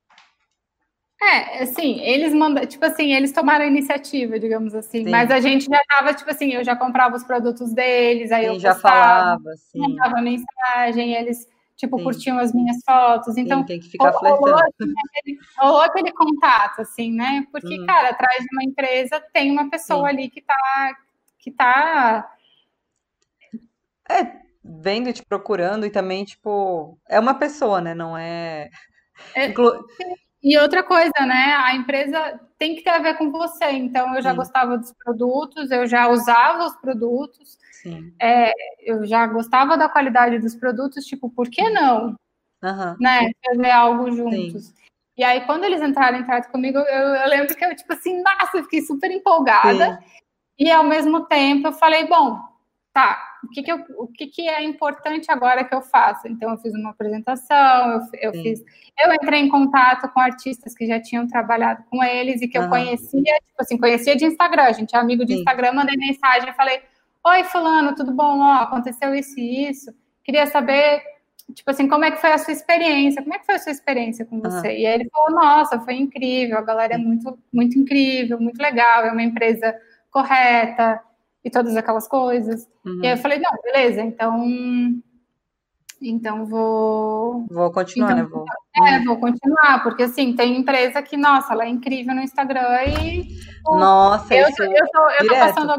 é, assim, eles mandaram, tipo assim, eles tomaram a iniciativa, digamos assim, mas Sim. a gente já tava, tipo assim, eu já comprava os produtos deles, aí eu Sim, já postava, falava, sim. mandava mensagem, eles, tipo, Sim. curtiam as minhas fotos, Sim, então tem que ficar rolou, flertando. assim, aquele, rolou aquele contato, assim, né? Porque, Uhum. cara, atrás de uma empresa tem uma pessoa Sim. ali que tá, que tá, É, vendo e te procurando e também, tipo, é uma pessoa, né? Não é. é, Inclu... e outra coisa, né? A empresa tem que ter a ver com você. Então, eu já Sim, gostava dos produtos, eu já usava os produtos, sim. é, eu já gostava da qualidade dos produtos. Tipo, por que não, Aham, né? Fazer algo sim, juntos. E aí, quando eles entraram em contato comigo, eu, eu lembro que eu, tipo assim, nossa, eu fiquei super empolgada. sim. E ao mesmo tempo eu falei, bom, tá, o que, que, eu, o que, que é importante agora que eu faço? Então eu fiz uma apresentação, eu, eu fiz, Sim. eu entrei em contato com artistas que já tinham trabalhado com eles e que eu Aham, conhecia, tipo assim, conhecia de Instagram, a gente é amigo de sim. Instagram, mandei mensagem, falei, oi fulano, tudo bom? Ó, aconteceu isso e isso, queria saber, tipo assim, como é que foi a sua experiência? Como é que foi a sua experiência com você? Aham, E aí ele falou, nossa, foi incrível, a galera é sim. muito, muito incrível, muito legal, é uma empresa correta e todas aquelas coisas. E aí eu Uhum. falei, não, beleza, então, então vou, Vou continuar, então né? Vou. é, Uhum. vou continuar, porque assim, tem empresa que, nossa, ela é incrível no Instagram e tipo, Nossa, eu, isso eu, tô, eu tô direto. passando agora.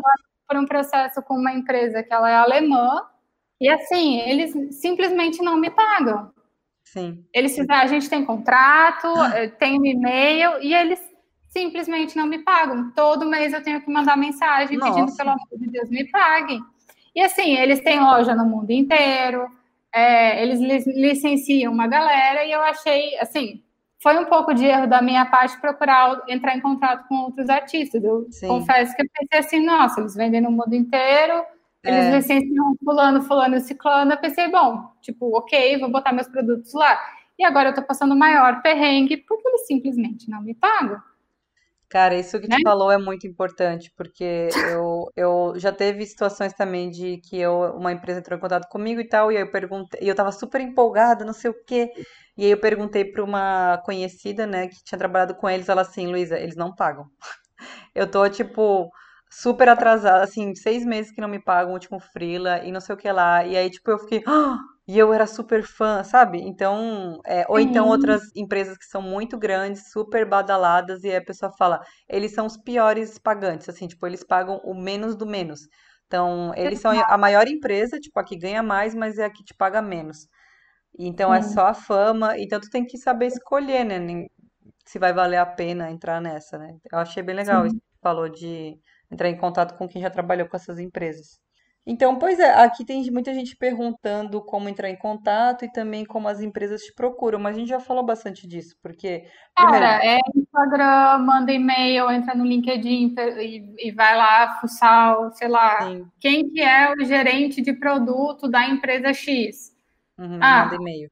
por um processo com uma empresa que ela é alemã, e assim, eles simplesmente não me pagam. Sim. Eles fizeram, a gente tem contrato, tem um e-mail, e eles simplesmente não me pagam. Todo mês eu tenho que mandar mensagem pedindo, Nossa. pelo amor de Deus, me paguem. E assim, eles têm loja no mundo inteiro, é, eles licenciam uma galera, e eu achei, assim, foi um pouco de erro da minha parte procurar entrar em contato com outros artistas. Eu Sim. confesso que eu pensei assim, nossa, eles vendem no mundo inteiro, eles É. licenciam fulano, fulano e ciclano. Eu pensei, bom, tipo, ok, vou botar meus produtos lá. E agora eu tô passando o maior perrengue porque eles simplesmente não me pagam. Cara, isso que tu Né? falou é muito importante, porque eu, eu já teve situações também de que eu, uma empresa entrou em contato comigo e tal, e aí eu perguntei, e eu tava super empolgada, não sei o quê, e aí eu perguntei para uma conhecida, né, que tinha trabalhado com eles, ela assim, Luísa, eles não pagam. Eu tô, tipo, super atrasada, assim, seis meses que não me pagam o último freela e não sei o que lá. E aí, tipo, eu fiquei. "Ah!" E eu era super fã, sabe? Então, é, ou então Sim, outras empresas que são muito grandes, super badaladas, e aí a pessoa fala, eles são os piores pagantes, assim, tipo, eles pagam o menos do menos. Então, eles são a maior empresa, tipo, a que ganha mais, mas é a que te paga menos. Então, é sim, só a fama, então tu tem que saber escolher, né? Se vai valer a pena entrar nessa, né? Eu achei bem legal isso sim. que você falou de entrar em contato com quem já trabalhou com essas empresas. Então, pois é, aqui tem muita gente perguntando como entrar em contato e também como as empresas te procuram, mas a gente já falou bastante disso, porque, primeiro, Cara, é Instagram, manda e-mail, entra no LinkedIn e, e vai lá, fuçar, sei lá, sim, quem que é o gerente de produto da empresa X? uhum, e manda Ah, e-mail.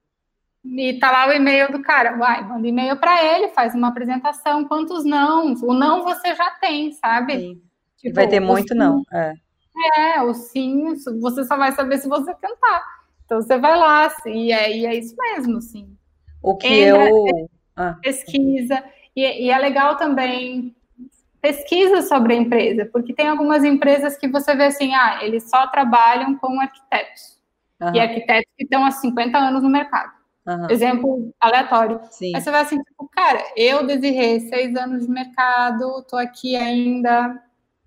e tá lá o e-mail do cara. Vai, manda e-mail para ele, faz uma apresentação. Quantos não? O não você já tem, sabe? Sim. E vai ter Tipo, o muito não, sim é, é, o sim, você só vai saber se você tentar. Então você vai lá, e é, e é isso mesmo, sim. o que Entra, eu, ah, pesquisa, e, e é legal também pesquisa sobre a empresa, porque tem algumas empresas que você vê assim, ah, eles só trabalham com arquitetos, e aham, arquitetos que estão há cinquenta anos no mercado. aham, Exemplo aleatório. Aí sim, você vai assim, tipo, cara, eu desirrei seis anos de mercado, tô aqui ainda.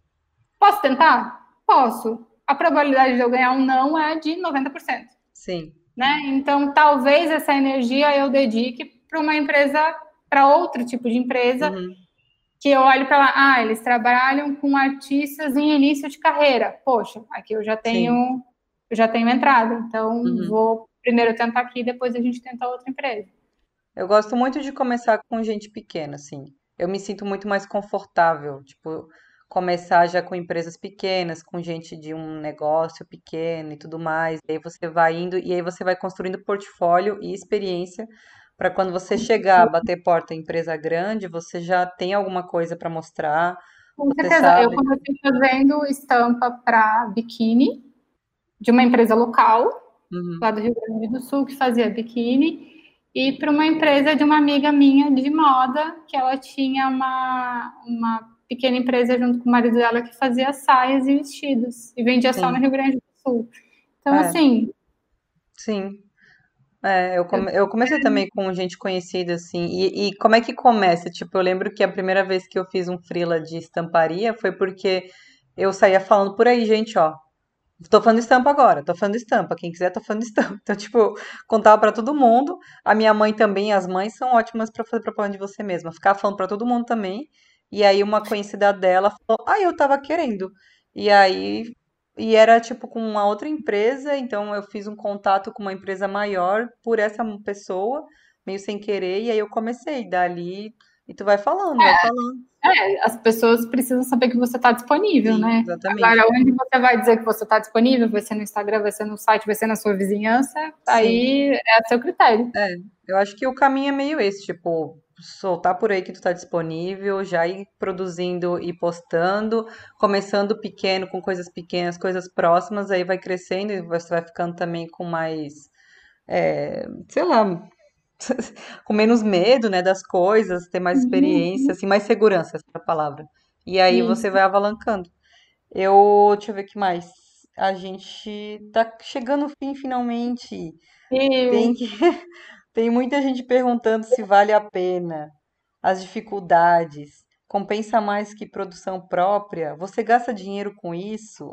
Posso tentar? Posso. A probabilidade de eu ganhar um não é de noventa por cento. sim, Né? Então, talvez essa energia eu dedique para uma empresa, para outro tipo de empresa, uhum, que eu olho para lá, ah, eles trabalham com artistas em início de carreira. Poxa, aqui eu já sim, tenho, eu já tenho entrada, então uhum. vou primeiro tentar aqui, depois a gente tenta outra empresa. Eu gosto muito de começar com gente pequena, assim. Eu me sinto muito mais confortável, tipo, começar já com empresas pequenas, com gente de um negócio pequeno e tudo mais. E aí você vai indo e aí você vai construindo portfólio e experiência para quando você chegar a bater porta em empresa grande, você já tem alguma coisa para mostrar, Com você certeza, eu sabe. comecei fazendo estampa para biquíni de uma empresa local, lá Uhum, do Rio Grande do Sul, que fazia biquíni, e para uma empresa de uma amiga minha de moda, que ela tinha uma, uma pequena empresa junto com o marido dela que fazia saias e vestidos, e vendia só no sim, Rio Grande do Sul. Então, é, assim, sim. É, eu, eu, come- eu comecei também com gente conhecida, assim, e, e como é que começa? Tipo, eu lembro que a primeira vez que eu fiz um freela de estamparia foi porque eu saía falando por aí, gente, ó, tô falando estampa agora, tô falando estampa, quem quiser tô falando estampa. Então, tipo, contava pra todo mundo, a minha mãe também, as mães são ótimas pra fazer propaganda de você mesma, ficava falando pra todo mundo também, e aí uma conhecida dela falou, ah, eu tava querendo, e aí e era tipo com uma outra empresa, então eu fiz um contato com uma empresa maior por essa pessoa, meio sem querer, e aí eu comecei dali, e tu vai falando, vai falando. é, as pessoas precisam saber que você está disponível, Sim, né? exatamente. Agora, onde você vai dizer que você está disponível? Vai ser no Instagram, vai ser no site, vai ser na sua vizinhança? Sim. Aí é a seu critério. É, eu acho que o caminho é meio esse, tipo, soltar por aí que tu tá disponível, já ir produzindo e postando, começando pequeno, com coisas pequenas, coisas próximas, aí vai crescendo e você vai ficando também com mais, é, sei lá, com menos medo, né, das coisas, ter mais experiência, Uhum. assim, mais segurança, essa é a palavra. E aí você Isso. vai avalancando. Eu, deixa eu ver o que mais. A gente tá chegando no fim finalmente. Tem Eu, que Tem muita gente perguntando se vale a pena, as dificuldades. compensa mais que produção própria? Você gasta dinheiro com isso?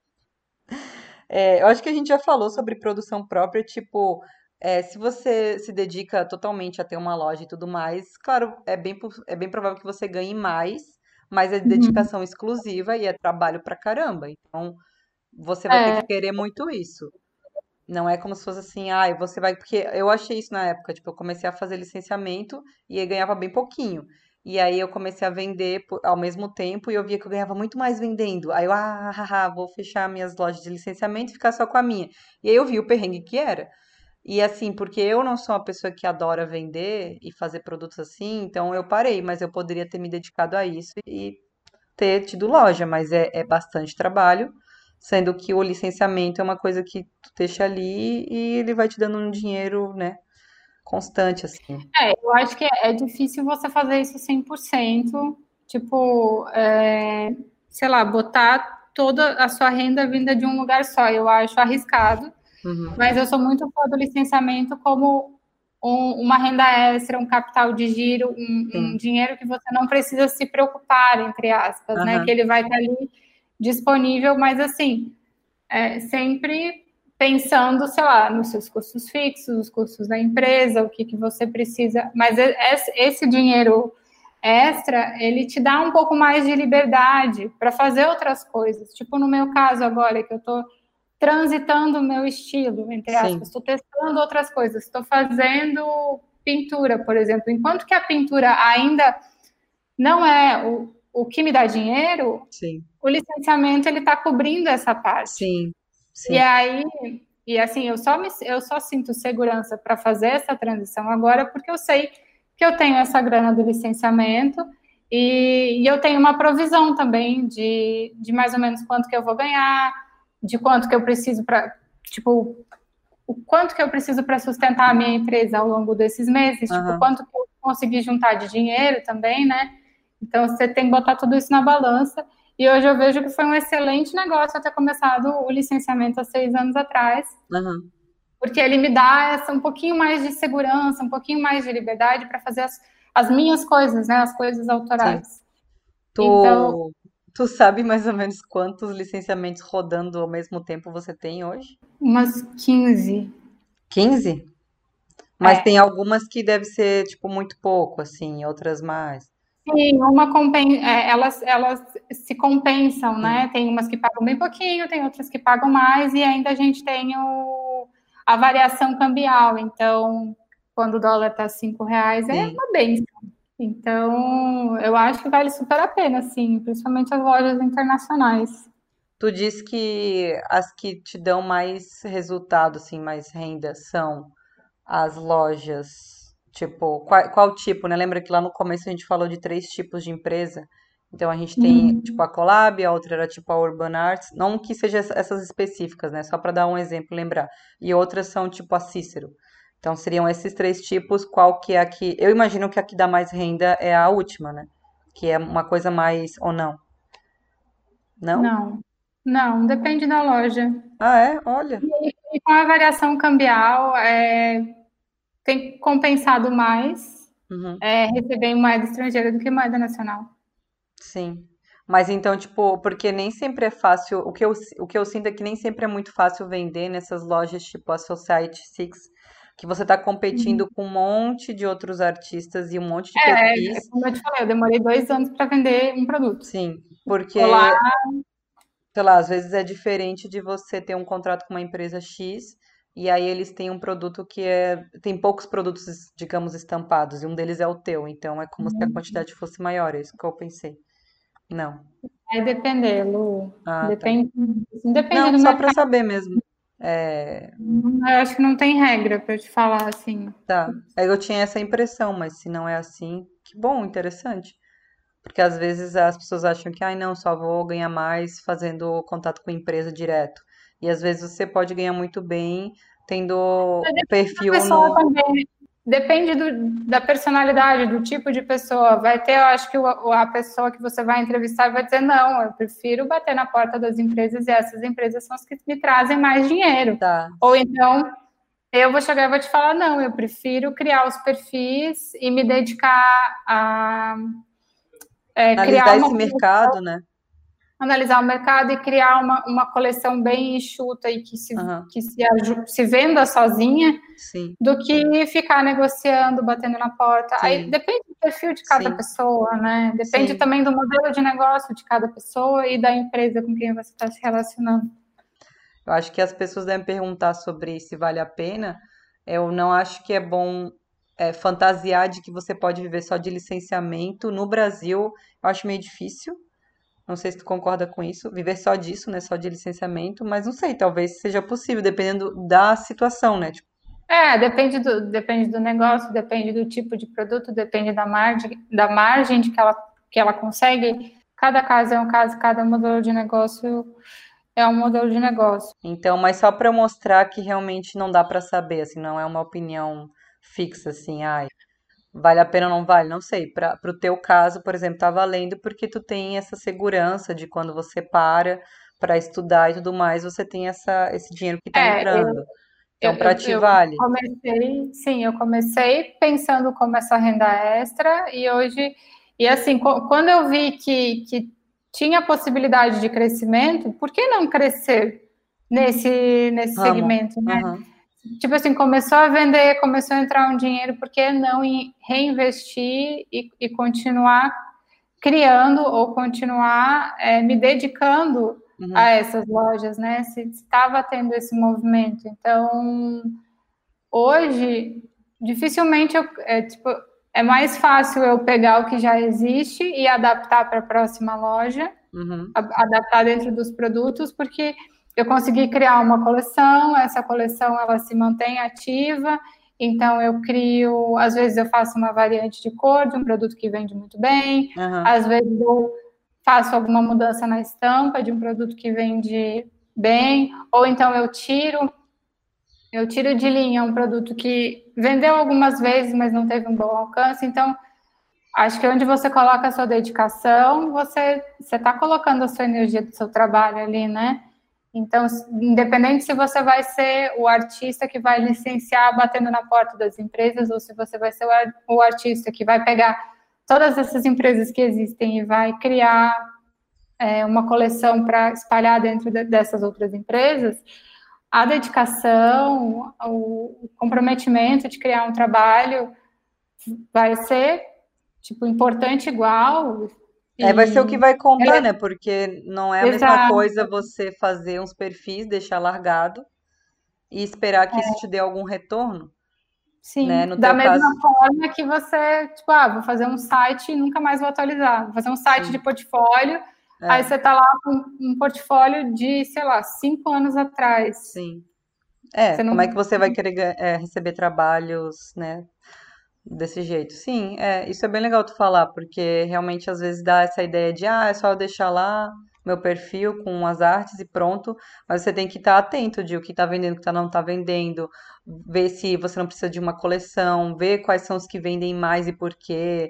É, eu acho que a gente já falou sobre produção própria, tipo, é, se você se dedica totalmente a ter uma loja e tudo mais, claro, é bem, po- é bem provável que você ganhe mais, mas é Uhum. dedicação exclusiva e é trabalho pra caramba. Então, você vai ter que É, querer muito isso. Não é como se fosse assim, ai, você vai. Porque eu achei isso na época, tipo, eu comecei a fazer licenciamento e eu ganhava bem pouquinho. E aí eu comecei a vender po- ao mesmo tempo e eu via que eu ganhava muito mais vendendo. Aí eu, ah, haha, vou fechar minhas lojas de licenciamento e ficar só com a minha. E aí eu vi o perrengue que era. E assim, porque eu não sou uma pessoa que adora vender e fazer produtos assim, então eu parei, mas eu poderia ter me dedicado a isso e ter tido loja, mas é, é bastante trabalho, sendo que o licenciamento é uma coisa que tu deixa ali e ele vai te dando um dinheiro, né, constante, assim. é, eu acho que é, é difícil você fazer isso cem por cento, tipo, é, sei lá, botar toda a sua renda vinda de um lugar só. Eu acho arriscado, Uhum, mas eu sou muito fã do licenciamento como um- uma renda extra, um capital de giro, um, um sim. dinheiro que você não precisa se preocupar, entre aspas, né? Que Aham, ele vai estar ali disponível, mas assim, é, sempre pensando, sei lá, nos seus custos fixos, os custos da empresa, o que, que você precisa. Mas esse dinheiro extra, ele te dá um pouco mais de liberdade para fazer outras coisas. Tipo, no meu caso agora, que eu estou transitando o meu estilo, entre aspas, sim, estou testando outras coisas, estou fazendo pintura, por exemplo. Enquanto que a pintura ainda não é o, o que me dá dinheiro, sim, o licenciamento ele está cobrindo essa parte. sim, E sim. aí, e assim, eu só, me, eu só sinto segurança para fazer essa transição agora porque eu sei que eu tenho essa grana do licenciamento e, e eu tenho uma provisão também de, de mais ou menos quanto que eu vou ganhar, de quanto que eu preciso para, tipo, o quanto que eu preciso para sustentar a minha empresa ao longo desses meses, tipo, Aham. quanto que eu consegui juntar de dinheiro também, né? Então, você tem que botar tudo isso na balança. E hoje eu vejo que foi um excelente negócio eu ter começado o licenciamento há seis anos atrás, Aham. porque ele me dá essa, um pouquinho mais de segurança, um pouquinho mais de liberdade para fazer as, as minhas coisas, né? As coisas Sim. autorais. Então, Tu, tu sabe mais ou menos quantos licenciamentos rodando ao mesmo tempo você tem hoje? umas quinze. Quinze. Mas tem É. algumas que deve ser, tipo, muito pouco, assim, outras mais. Sim, uma compen... é, elas, elas se compensam, Sim. né? Tem umas que pagam bem pouquinho, tem outras que pagam mais, e ainda a gente tem o... a variação cambial. Então, quando o dólar está cinco reais, é Sim. uma benção. Então, eu acho que vale super a pena, sim, principalmente as lojas internacionais. Tu diz que as que te dão mais resultado, assim, mais renda, são as lojas, tipo, qual, qual tipo, né? Lembra que lá no começo a gente falou de três tipos de empresa? Então a gente tem, tipo, Uhum. a Collab, a outra era tipo a Urban Arts, não que seja essa- essas específicas, né? Só para dar um exemplo, lembrar. E outras são tipo a Cícero. Então seriam esses três tipos, qual que é a que... Eu imagino que a que dá mais renda é a última, né? Que é uma coisa mais, ou não? Não? Não, não, depende da loja. Ah, é? Olha. E com a variação cambial, é, tem compensado mais Uhum. é, receber em moeda estrangeira do que moeda nacional. Sim. Mas então, tipo, porque nem sempre é fácil, o que eu, o que eu sinto é que nem sempre é muito fácil vender nessas lojas tipo a Society Six, que você tá competindo com um monte de outros artistas e um monte de É, é perfis. como eu te falei, eu demorei dois anos para vender um produto. Sim, Olá, porque, sei lá, às vezes é diferente de você ter um contrato com uma empresa X e aí eles têm um produto que é, tem poucos produtos, digamos, estampados, e um deles é o teu, então é como se a quantidade fosse maior, é isso que eu pensei. Não. vai depender, Lu. Ah, tá. Depende, depende Não, do só pra mercado. saber mesmo. É, Eu acho que não tem regra para te falar assim. tá. Aí eu tinha essa impressão, mas se não é assim, que bom, interessante. Porque às vezes as pessoas acham que, ai, não, só vou ganhar mais fazendo contato com a empresa direto. E às vezes você pode ganhar muito bem tendo A perfil pessoa no. também depende do, da personalidade, do tipo de pessoa. Vai ter, eu acho que o, a pessoa que você vai entrevistar vai dizer: não, eu prefiro bater na porta das empresas e essas empresas são as que me trazem mais dinheiro. Tá, Ou então eu vou chegar e vou te falar: não, eu prefiro criar os perfis e me dedicar a, é, criar Analisar uma esse mercado, né? analisar o mercado e criar uma, uma coleção bem enxuta e que se, Aham, que se, se venda sozinha, sim, do que ficar negociando, batendo na porta. Aí sim, depende do perfil de cada sim, pessoa, né? Depende sim. também do modelo de negócio de cada pessoa e da empresa com quem você está se relacionando. Eu acho que as pessoas devem perguntar sobre se vale a pena. Eu não acho que é bom é, fantasiar de que você pode viver só de licenciamento. No Brasil, eu acho meio difícil. Não sei se tu concorda com isso. Viver só disso, né? Só de licenciamento. Mas não sei, talvez seja possível, dependendo da situação, né? Tipo, É, depende do, depende do negócio, depende do tipo de produto, depende da margem, da margem de que ela, que ela consegue. Cada caso é um caso, cada modelo de negócio é um modelo de negócio. então, mas só para mostrar que realmente não dá para saber, assim, não é uma opinião fixa, assim, ai, vale a pena ou não vale? Não sei. Para o teu caso, por exemplo, tá valendo porque tu tem essa segurança de quando você para para estudar e tudo mais, você tem essa, esse dinheiro que está É, eu, entrando. eu, Então, para eu, ti eu vale. comecei, sim, eu comecei pensando como essa renda extra e hoje, e assim, co- quando eu vi que, que tinha possibilidade de crescimento, por que não crescer nesse, nesse Ramo. segmento, né? Aham. Tipo assim, começou a vender, começou a entrar um dinheiro, por que não em- reinvestir e, e continuar criando ou continuar é, me dedicando a Uhum. essas lojas, né? Se estava tendo esse movimento. Então, hoje, dificilmente eu, é, tipo, é mais fácil eu pegar o que já existe e adaptar para a próxima loja, Uhum. a- adaptar dentro dos produtos, porque eu consegui criar uma coleção, essa coleção ela se mantém ativa, então eu crio, às vezes eu faço uma variante de cor de um produto que vende muito bem, Aham. às vezes eu faço alguma mudança na estampa de um produto que vende bem, ou então eu tiro eu tiro de linha um produto que vendeu algumas vezes, mas não teve um bom alcance. Então, acho que onde você coloca a sua dedicação, você você está colocando a sua energia do seu trabalho ali, né? Então, independente se você vai ser o artista que vai licenciar batendo na porta das empresas, ou se você vai ser o artista que vai pegar todas essas empresas que existem e vai criar é, uma coleção para espalhar dentro de, dessas outras empresas, a dedicação, o comprometimento de criar um trabalho vai ser tipo importante igual É, vai ser o que e vai contar, ele né? Porque não é a mesma exato, coisa você fazer uns perfis, deixar largado e esperar que isso te dê algum retorno, né? sim, No da teu caso, mesma forma que você tipo, ah, vou fazer um site e nunca mais vou atualizar, vou fazer um site de sim. portfólio, aí É, você tá lá com um portfólio de, sei lá, cinco anos atrás, sim. É, você como é que não. você vai querer ga- é, receber trabalhos, né, desse jeito? Sim, é, isso é bem legal tu falar, porque realmente às vezes dá essa ideia de, ah, é só eu deixar lá meu perfil com as artes e pronto, mas você tem que estar atento de o que está vendendo, o que tá, não está vendendo, ver se você não precisa de uma coleção, ver quais são os que vendem mais e por quê,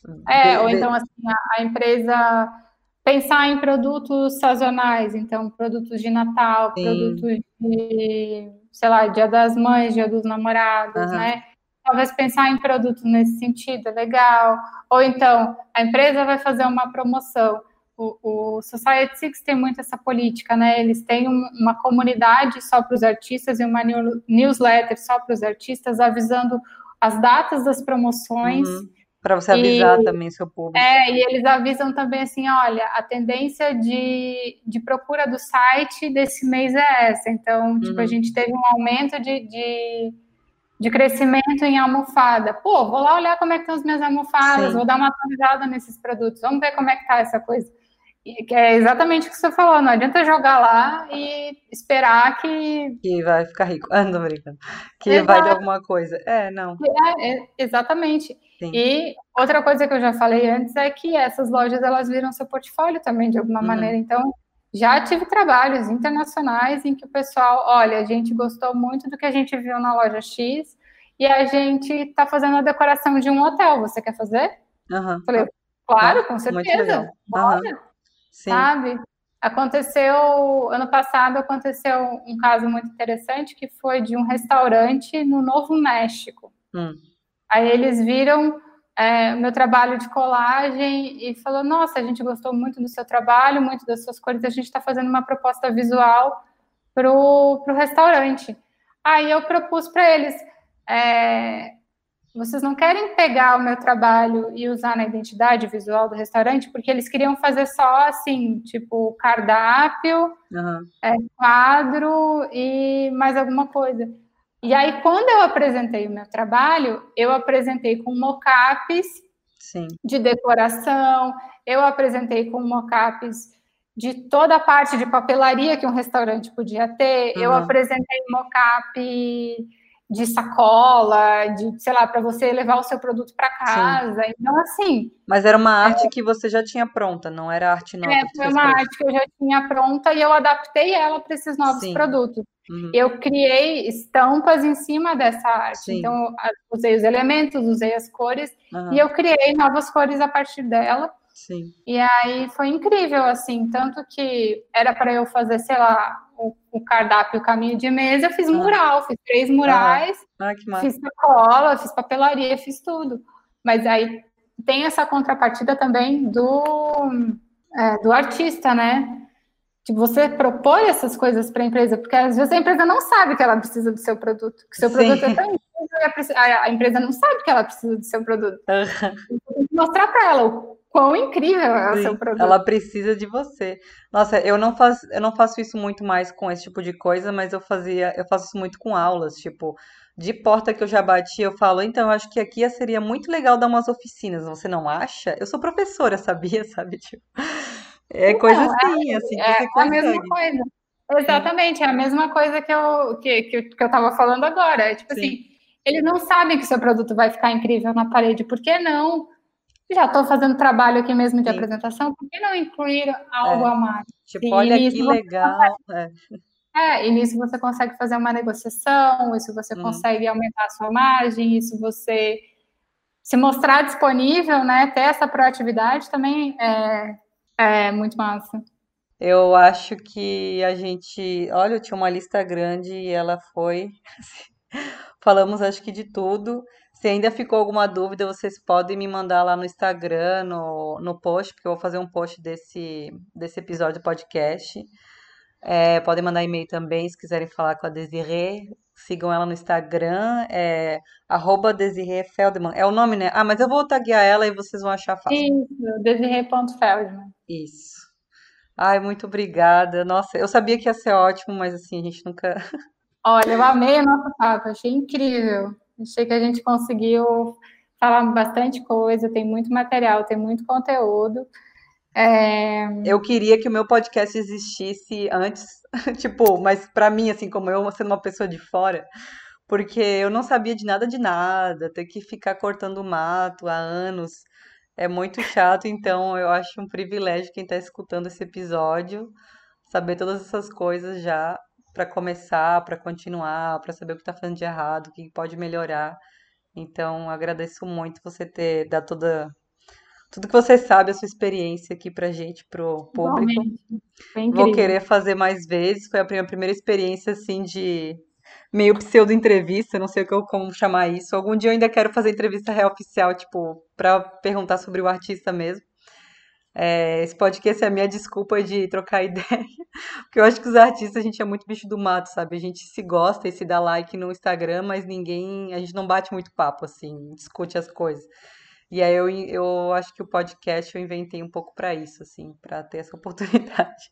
É, ver, ou ver- então assim, a, a empresa pensar em produtos sazonais, então produtos de Natal, sim, produtos de, sei lá, Dia das Mães, Dia dos Namorados, aham, né? Talvez pensar em produtos nesse sentido é legal. Ou então, a empresa vai fazer uma promoção. O, o Society Six tem muito essa política, né? Eles têm um, uma comunidade só para os artistas e uma new, newsletter só para os artistas, avisando as datas das promoções. uhum. Para você E avisar também seu público. é, e eles avisam também assim, olha, a tendência de, de procura do site desse mês é essa. Então, tipo, a Uhum, gente teve um aumento de, de, de crescimento em almofada. Pô, vou lá olhar como é que estão as minhas almofadas, vou sim. dar uma atualizada nesses produtos, vamos ver como é que tá essa coisa. E, que é exatamente o que você falou, não adianta jogar lá e esperar que... Que vai ficar rico. Ah, não tô brincando. Que vai dar Exato, alguma coisa. É, não. é, é, exatamente. Sim. E outra coisa que eu já falei antes é que essas lojas elas viram seu portfólio também de alguma maneira. Uhum. Então, já tive trabalhos internacionais em que o pessoal, olha, a gente gostou muito do que a gente viu na loja X e a gente está fazendo a decoração de um hotel. Você quer fazer? Aham. Falei, Nossa, claro, com muito certeza, legal. Aham. bora, Sim. sabe? Aconteceu, ano passado aconteceu um caso muito interessante que foi de um restaurante no Novo México. Hum. Aí eles viram é, meu trabalho de colagem e falou, nossa, a gente gostou muito do seu trabalho, muito das suas cores, a gente está fazendo uma proposta visual para o restaurante. Aí eu propus para eles, é, vocês não querem pegar o meu trabalho e usar na identidade visual do restaurante? Porque eles queriam fazer só, assim, tipo, cardápio, Aham. é, quadro e mais alguma coisa. E aí, quando eu apresentei o meu trabalho, eu apresentei com mockups Sim. de decoração, eu apresentei com mockups de toda a parte de papelaria que um restaurante podia ter, eu Uhum. apresentei mockup de sacola, de, sei lá, para você levar o seu produto para Sim. casa. Então, assim, Mas era uma arte que você já tinha pronta, não era arte nova é, que você foi fez uma pra eles. arte que eu já tinha pronta e eu adaptei ela para esses novos Sim. produtos. Uhum. Eu criei estampas em cima dessa arte. Sim. Então, eu usei os elementos, usei as cores Aham. e eu criei novas cores a partir dela. Sim. E aí foi incrível, assim, tanto que era para eu fazer, sei lá, o, o cardápio, o caminho de mesa, eu fiz Aham. mural, fiz três Aham. murais, Ah, que massa. fiz sacola, fiz papelaria, fiz tudo. Mas aí tem essa contrapartida também do, é, do artista, né? De você propor essas coisas para a empresa, porque às vezes a empresa não sabe que ela precisa do seu produto, que seu Sim. produto é tão incrível, a, a empresa não sabe que ela precisa do seu produto. Aham. Você tem que mostrar para ela o quão incrível é o seu Sim, produto. ela precisa de você. Nossa, eu não faço, eu não faço isso muito mais com esse tipo de coisa, mas eu fazia, eu faço isso muito com aulas, tipo, de porta que eu já bati, eu falo, então, eu acho que aqui seria muito legal dar umas oficinas, você não acha? Eu sou professora, sabia, sabe? Tipo, é coisa Então, assim, assim que é, é você a mesma consegue. coisa. Sim, Exatamente, é a mesma coisa que eu que, que, que eu estava falando agora. É tipo sim, assim, eles não sabem que o seu produto vai ficar incrível na parede, por que não? Já estou fazendo trabalho aqui mesmo de sim. apresentação, por que não incluir algo É, a mais? tipo, E olha nisso que você, legal. É. é, e nisso você consegue fazer uma negociação, isso você Uhum. consegue aumentar a sua margem, isso você se mostrar disponível, né? Ter essa proatividade também é, é muito massa. Eu acho que a gente, olha, eu tinha uma lista grande e ela foi. Falamos, acho que de tudo. Se ainda ficou alguma dúvida, vocês podem me mandar lá no Instagram, no, no post, porque eu vou fazer um post desse, desse episódio do podcast. É, podem mandar e-mail também, se quiserem falar com a Desirê. Sigam ela no Instagram, é arroba Desirê Feldman. É o nome, né? Ah, mas eu vou taguear ela e vocês vão achar fácil. Isso, Desirê.feldman. Isso. Ai, muito obrigada. Nossa, eu sabia que ia ser ótimo, mas assim, a gente nunca. Olha, eu amei a nossa papo, achei incrível. Achei que a gente conseguiu falar bastante coisa, tem muito material, tem muito conteúdo. É, Eu queria que o meu podcast existisse antes, tipo, mas pra mim, assim, como eu sendo uma pessoa de fora, porque eu não sabia de nada de nada, ter que ficar cortando mato há anos é muito chato, então eu acho um privilégio quem tá escutando esse episódio saber todas essas coisas já pra começar, pra continuar, pra saber o que tá fazendo de errado, o que pode melhorar. Então, agradeço muito você ter dado toda tudo que você sabe, a sua experiência aqui pra gente, pro público. igualmente, foi Vou incrível. querer fazer mais vezes. Foi a minha primeira experiência assim de meio pseudo-entrevista, não sei o que eu- como chamar isso. Algum dia eu ainda quero fazer entrevista real oficial, tipo, pra perguntar sobre o artista mesmo. É, esse podcast é a minha desculpa de trocar ideia, porque eu acho que os artistas a gente é muito bicho do mato, sabe? A gente se gosta e se dá like no Instagram, mas ninguém, a gente não bate muito papo assim, discute as coisas. E aí eu, eu acho que o podcast eu inventei um pouco pra isso, assim, pra ter essa oportunidade.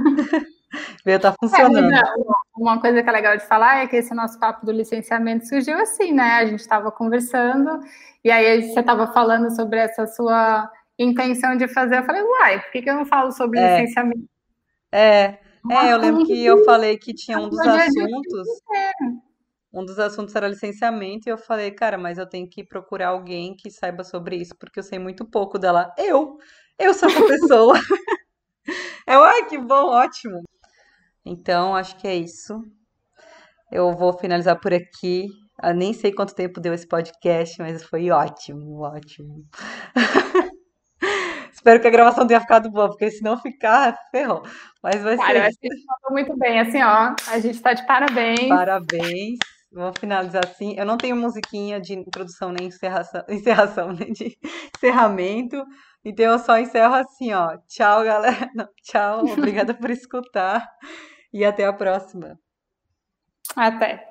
Veio tá É, mas funcionando. é, uma coisa que é legal de falar é que esse nosso papo do licenciamento surgiu assim, né? A gente estava conversando e aí você estava falando sobre essa sua intenção de fazer. Eu falei, uai, por que, que eu não falo sobre É, licenciamento? é, Um é, eu lembro assunto que eu falei que tinha um do dos meu dia a dia. assuntos, um dos assuntos era licenciamento, e eu falei, cara, mas eu tenho que procurar alguém que saiba sobre isso, porque eu sei muito pouco dela. Eu, eu sou essa pessoa. Eu, ai, que bom, ótimo. Então, acho que é isso. Eu vou finalizar por aqui. Eu nem sei quanto tempo deu esse podcast, mas foi ótimo, ótimo. Espero que a gravação tenha ficado boa, porque se não ficar, ferrou. Mas vai ser Cara, eu acho isso. que ele falou muito bem. Assim, ó, a gente está de parabéns. Parabéns. Vamos finalizar assim. Eu não tenho musiquinha de introdução nem encerração, encerração nem de encerramento. Então eu só encerro assim, ó. Tchau, galera. Não, tchau, obrigada por escutar e até a próxima. Até.